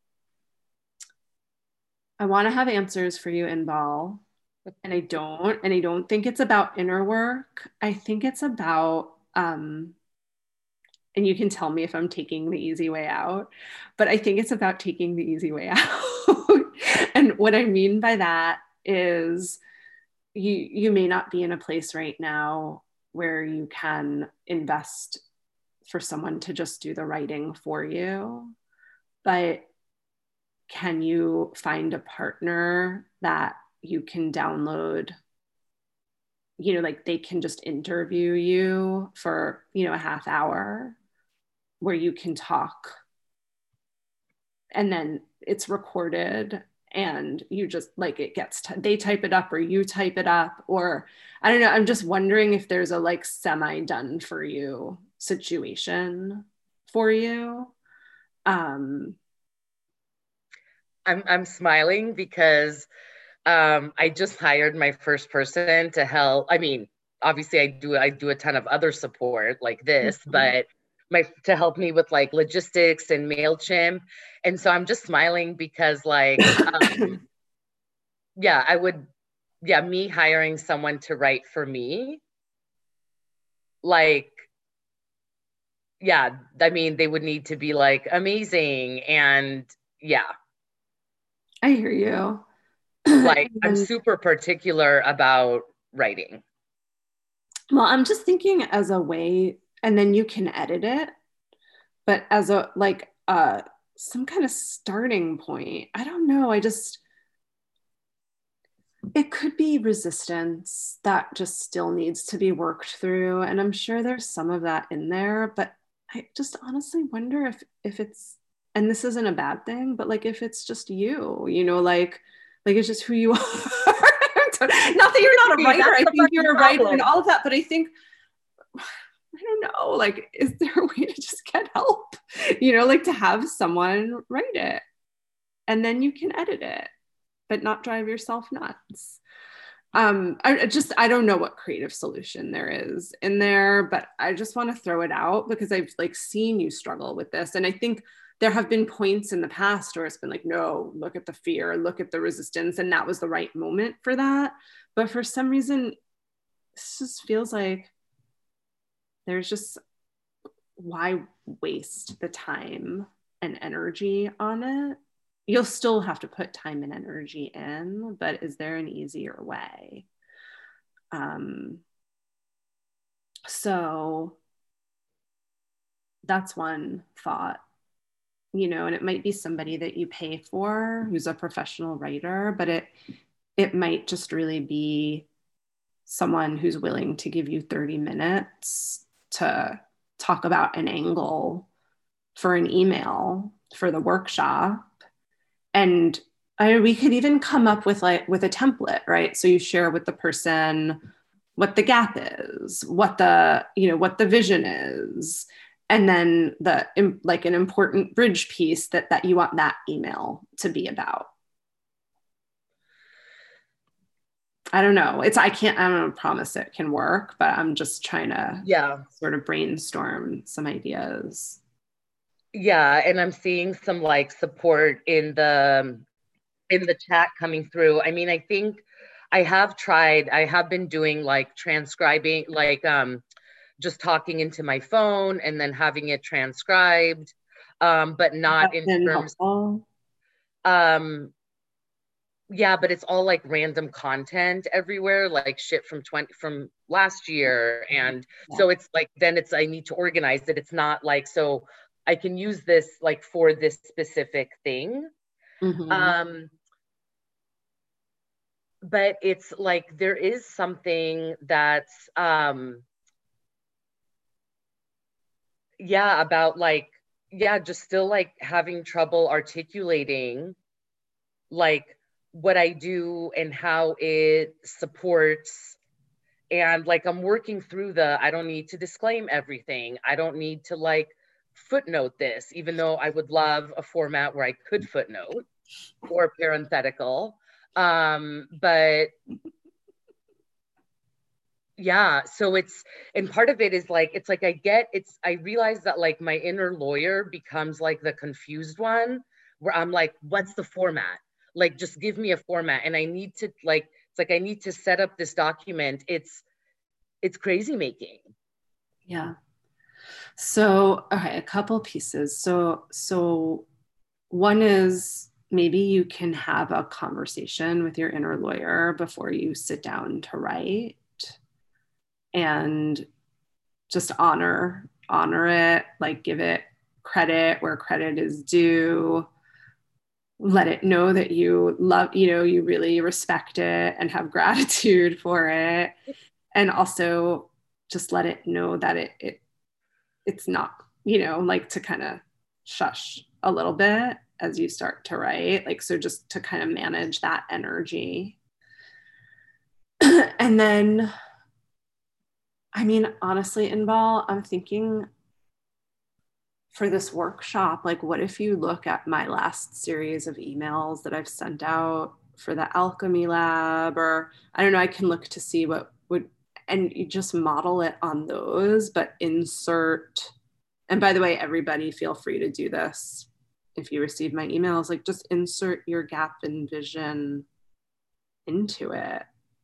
I want to have answers for you, Inbal, and I don't. And I don't think it's about inner work. I think it's about, um, and you can tell me if I'm taking the easy way out, but I think it's about taking the easy way out. And what I mean by that is you, you may not be in a place right now where you can invest for someone to just do the writing for you, but can you find a partner that you can download, you know, like they can just interview you for, you know, a half hour where you can talk and then it's recorded and you just like it gets, t- they type it up or you type it up or I don't know. I'm just wondering if there's a like semi done for you situation for you. Um, I'm I'm smiling because um, I just hired my first person to help. I mean, obviously, I do I do a ton of other support like this, mm-hmm. but my to help me with like logistics and MailChimp, and so I'm just smiling because like, um, yeah, I would, yeah, me hiring someone to write for me, like, yeah, I mean, they would need to be like amazing, and yeah. I hear you. Like, I'm super particular about writing. Well, I'm just thinking as a way, and then you can edit it, but as a, like, uh, some kind of starting point. I don't know. I just, it could be resistance that just still needs to be worked through. And I'm sure there's some of that in there, but I just honestly wonder if, if it's, and this isn't a bad thing, but like, if it's just you, you know, like, like it's just who you are. Not that you're not a writer. I think you're a writer and all of that, but I think, I don't know, like, is there a way to just get help? You know, like to have someone write it and then you can edit it, but not drive yourself nuts. Um, I just, I don't know what creative solution there is in there, but I just want to throw it out because I've like seen you struggle with this. And I think there have been points in the past where it's been like, no, look at the fear, look at the resistance. And that was the right moment for that. But for some reason, this just feels like there's just, why waste the time and energy on it? You'll still have to put time and energy in, but is there an easier way? Um, so that's one thought. You know, and it might be somebody that you pay for who's a professional writer, but it it might just really be someone who's willing to give you thirty minutes to talk about an angle for an email for the workshop. And I, we could even come up with like with a template, right? So you share with the person what the gap is, what the, you know, what the vision is. And then the, like an important bridge piece that, that you want that email to be about. I don't know. It's, I can't, I don't promise it can work, but I'm just trying to yeah, sort of brainstorm some ideas. Yeah. And I'm seeing some like support in the, in the chat coming through. I mean, I think I have tried, I have been doing like transcribing, like, um, just talking into my phone and then having it transcribed, um, but not in terms of, um, yeah, but it's all like random content everywhere, like shit from twenty from last year. And yeah. So it's like, then it's, I need to organize it. It's not like, so I can use this like for this specific thing. Mm-hmm. Um, but it's like, there is something that's, um, yeah, about like, yeah, just still like having trouble articulating like what I do and how it supports. And like, I'm working through the, I don't need to disclaim everything. I don't need to like footnote this, even though I would love a format where I could footnote or parenthetical. Um, but yeah, so it's, and part of it is like, it's like I get, it's, I realize that like my inner lawyer becomes like the confused one where I'm like, what's the format? Like, just give me a format. And I need to like, it's like, I need to set up this document. It's, it's crazy making. Yeah. So, okay, a couple pieces. So, so one is maybe you can have a conversation with your inner lawyer before you sit down to write. And just honor, honor it, like give it credit where credit is due. Let it know that you love, you know, you really respect it and have gratitude for it. And also just let it know that it, it it's not, you know, like to kind of shush a little bit as you start to write. Like, so just to kind of manage that energy. And then I mean, honestly, Inbal, I'm thinking for this workshop, like, what if you look at my last series of emails that I've sent out for the Alchemy Lab, or I don't know, I can look to see what would, and you just model it on those, but insert, and by the way, everybody feel free to do this. If you receive my emails, like just insert your gap in vision into it.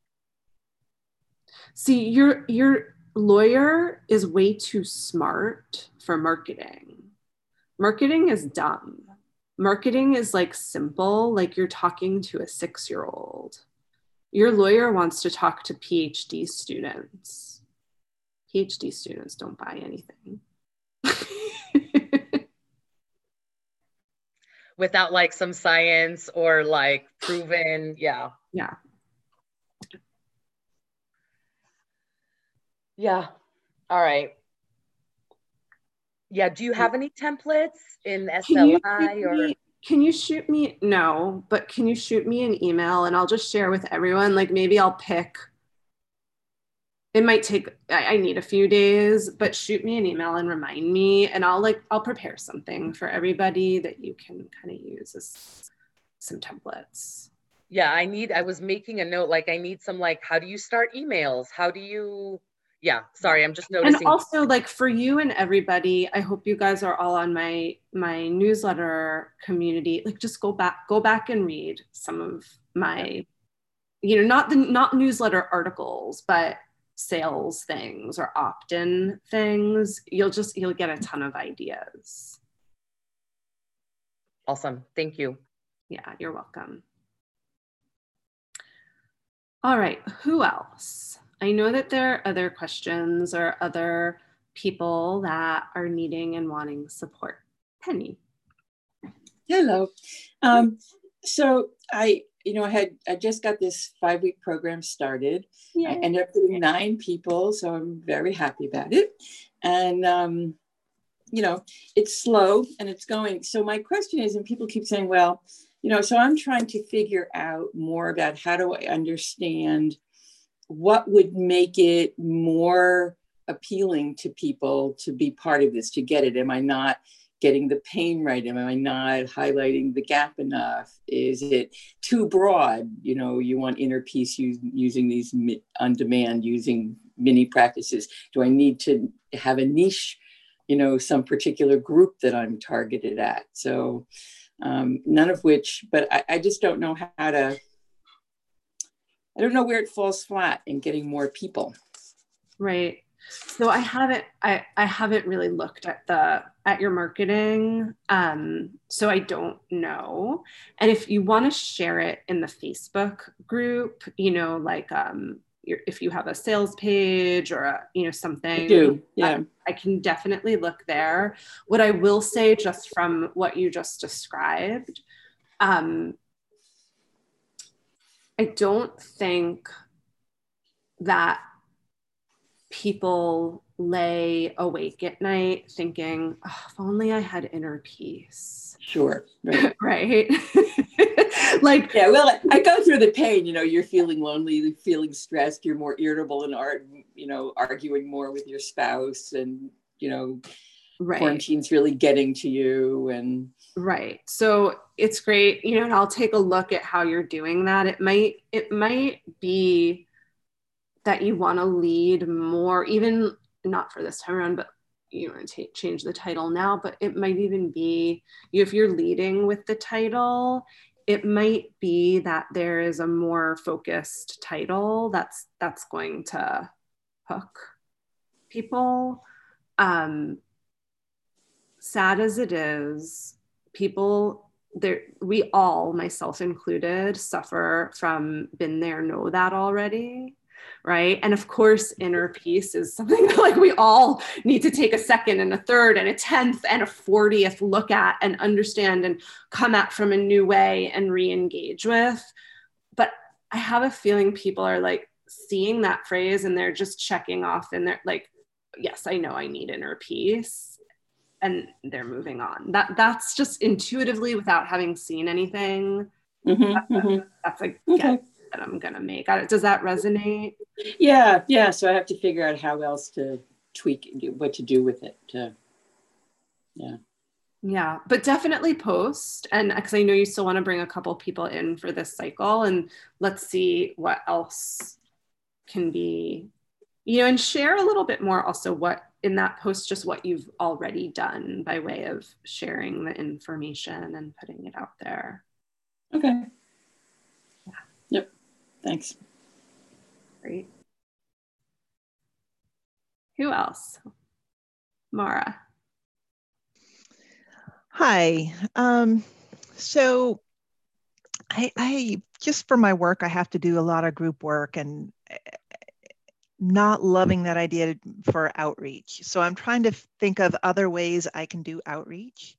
See, your, your lawyer is way too smart for marketing. Marketing is dumb. Marketing is like simple, like you're talking to a six-year-old. Your lawyer wants to talk to PhD students. PhD students don't buy anything. Without like some science or like proven, yeah. Yeah. Yeah. All right. Yeah. Do you have any templates in S L I or? Me, can you shoot me? No, but can you shoot me an email and I'll just share with everyone? Like maybe I'll pick, it might take, I, I need a few days, but shoot me an email and remind me, and I'll like, I'll prepare something for everybody that you can kind of use as some templates. Yeah. I need, I was making a note, like I need some, like, how do you start emails? How do you, yeah, sorry, I'm just noticing. And also like for you and everybody, I hope you guys are all on my, my newsletter community. Like just go back, go back and read some of my, you know, not the, not newsletter articles, but sales things or opt-in things. You'll just, you'll get a ton of ideas. Awesome. Thank you. Yeah, you're welcome. All right, who else? I know that there are other questions or other people that are needing and wanting support. Penny. Hello. Um, so I, you know, I had, I just got this five week program started. Yay. I ended up getting nine people, so I'm very happy about it. And, um, you know, it's slow and it's going. So my question is, and people keep saying, well, you know, so I'm trying to figure out more about how do I understand what would make it more appealing to people to be part of this, to get it? Am I not getting the pain right? Am I not highlighting the gap enough? Is it too broad? You know, you want inner peace use, using these on demand, using mini practices. Do I need to have a niche, you know, some particular group that I'm targeted at? So um, none of which, but I, I just don't know how to, I don't know where it falls flat in getting more people. Right. So I haven't, I, I haven't really looked at the, at your marketing. Um, so I don't know. And if you want to share it in the Facebook group, you know, like, um, your, if you have a sales page or a, you know, something, I do. Yeah. I, I can definitely look there. What I will say, just from what you just described, um, I don't think that people lay awake at night thinking, oh, if only I had inner peace. Sure. Right. Right. Like, yeah, well, I go through the pain, you know, you're feeling lonely, feeling stressed, you're more irritable and are, you know, arguing more with your spouse, and, you know, right. Quarantine's really getting to you. And right. So it's great, you know, and I'll take a look at how you're doing that. It might, it might be that you want to lead more, even not for this time around, but you want to change the title now, but it might even be, if you're leading with the title, it might be that there is a more focused title that's, that's going to hook people. Um, sad as it is, people there, we all, myself included, suffer from been there, know that already. Right. And of course, inner peace is something that like we all need to take a second and a third and a tenth and a fortieth look at and understand and come at from a new way and re-engage with. But I have a feeling people are like seeing that phrase and they're just checking off and they're like, yes, I know I need inner peace. And they're moving on. That that's just intuitively, without having seen anything. Mm-hmm, that's, mm-hmm. that's like, okay. yeah. that I'm going to make. I- Does that resonate? Yeah, yeah. So I have to figure out how else to tweak, what to do with it. Uh, yeah. Yeah, but definitely post. And because I know you still want to bring a couple people in for this cycle, and let's see what else can be, you know, and share a little bit more also what in that post, just what you've already done by way of sharing the information and putting it out there. Okay. Yeah. Yep. Thanks. Great. Who else? Mara. Hi. Um, so I, I just for my work, I have to do a lot of group work and not loving that idea for outreach. So I'm trying to think of other ways I can do outreach.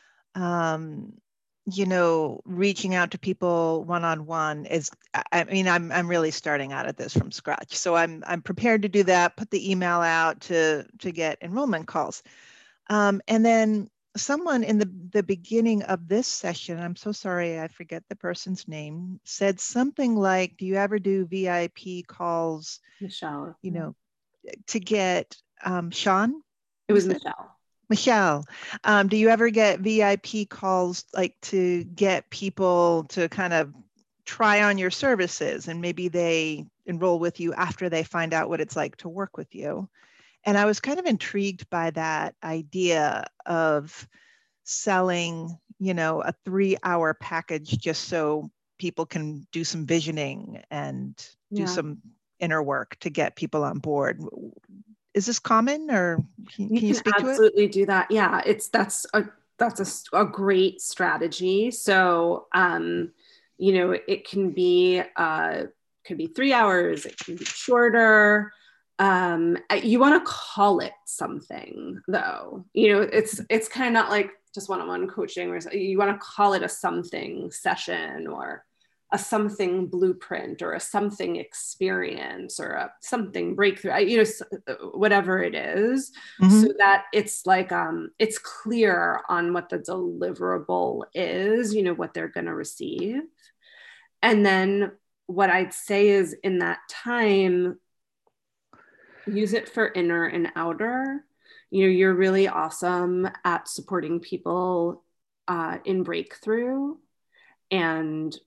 Um, you know, reaching out to people one-on-one is, I mean, I'm I'm really starting out at this from scratch. So I'm I'm prepared to do that, put the email out to to get enrollment calls. Um, and then someone in the, the beginning of this session, I'm so sorry, I forget the person's name, said something like, do you ever do V I P calls? Michelle. You know, to get um, Sean? It was Michelle. Michelle, um, do you ever get V I P calls like to get people to kind of try on your services and maybe they enroll with you after they find out what it's like to work with you? And I was kind of intrigued by that idea of selling, you know, a three hour package just so people can do some visioning and do Yeah. some inner work to get people on board. Is this common, or can, You can you can speak to it? absolutely do that. Yeah, it's that's a that's a, a great strategy. So, um, you know, it can be uh, could be three hours. It can be shorter. Um, you want to call it something, though. You know, it's it's kind of not like just one-on-one coaching, or you want to call it a something session, or a something blueprint, or a something experience, or a something breakthrough, you know, whatever it is, mm-hmm. so that it's like, um, it's clear on what the deliverable is, you know, what they're going to receive. And then what I'd say is in that time, use it for inner and outer. You know, you're really awesome at supporting people uh, in breakthrough, and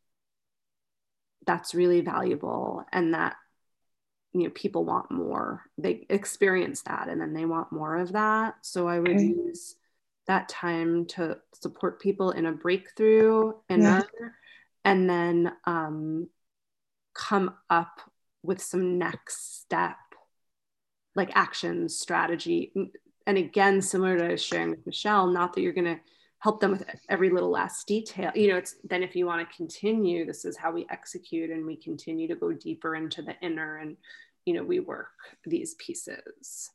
that's really valuable, and that, you know, people want more. They experience that and then they want more of that. So I would okay. use that time to support people in a breakthrough inner, yeah. and then um, come up with some next step, like action strategy. And again, similar to sharing with Michelle, not that you're going to help them with every little last detail. You know, it's then if you want to continue, this is how we execute, and we continue to go deeper into the inner, and, you know, we work these pieces.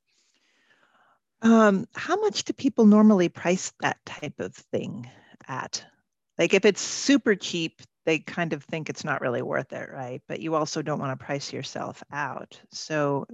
Um, how much do people normally price that type of thing at? Like if it's super cheap, they kind of think it's not really worth it, right? But you also don't want to price yourself out. So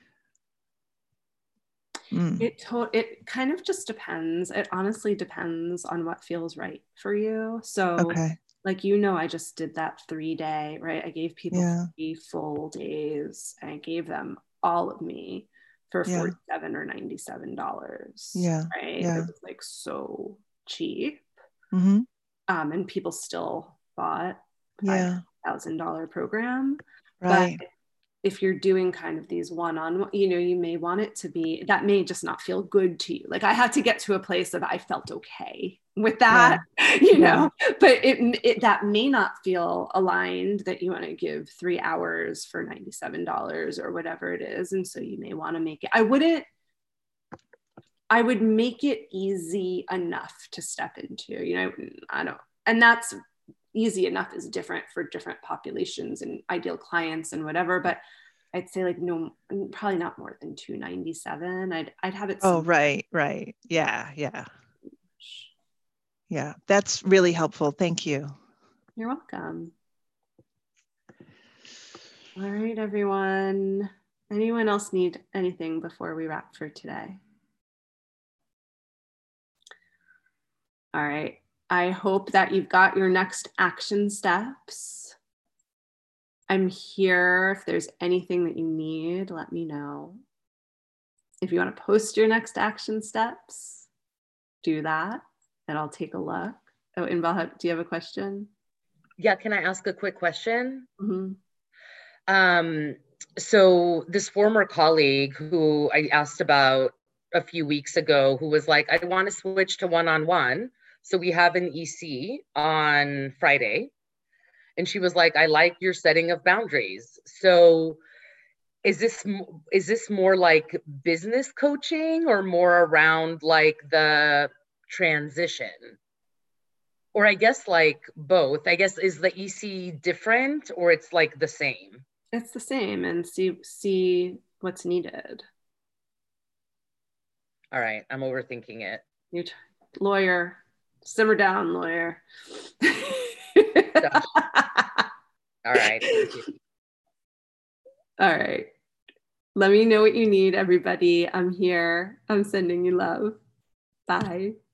Mm. It to- it kind of just depends. It honestly depends on what feels right for you. So, okay. like, you know, I just did that three day, right? I gave people yeah. three full days, and I gave them all of me for yeah. forty-seven or ninety-seven dollars. Yeah. Right. Yeah. It was like so cheap. Mm-hmm. Um, and people still bought yeah. five thousand dollars program. Right. But if you're doing kind of these one-on-one, you know, you may want it to be, that may just not feel good to you. Like I had to get to a place of I felt okay with that, yeah. you know, yeah. but it, it that may not feel aligned, that you want to give three hours for ninety-seven dollars or whatever it is. And so you may want to make it, I wouldn't, I would make it easy enough to step into, you know, I don't, and that's easy enough is different for different populations and ideal clients and whatever, but I'd say like no, probably not more than two ninety-seven. I'd I'd have it. Oh, right, right. Yeah, yeah. Yeah, that's really helpful. Thank you. You're welcome. All right, everyone. Anyone else need anything before we wrap for today? All right. I hope that you've got your next action steps. I'm here. If there's anything that you need, let me know. If you want to post your next action steps, do that, and I'll take a look. Oh, Inbal, do you have a question? Yeah, can I ask a quick question? Mm-hmm. Um, so this former colleague who I asked about a few weeks ago, who was like, I want to switch to one-on-one. So we have an E C on Friday. And she was like, I like your setting of boundaries. So is this, is this more like business coaching or more around like the transition? Or I guess like both. I guess, is the E C different or it's like the same? It's the same, and see see what's needed. All right, I'm overthinking it. You t- lawyer, simmer down, lawyer. All right. All right. Let me know what you need, everybody. I'm here. I'm sending you love. Bye.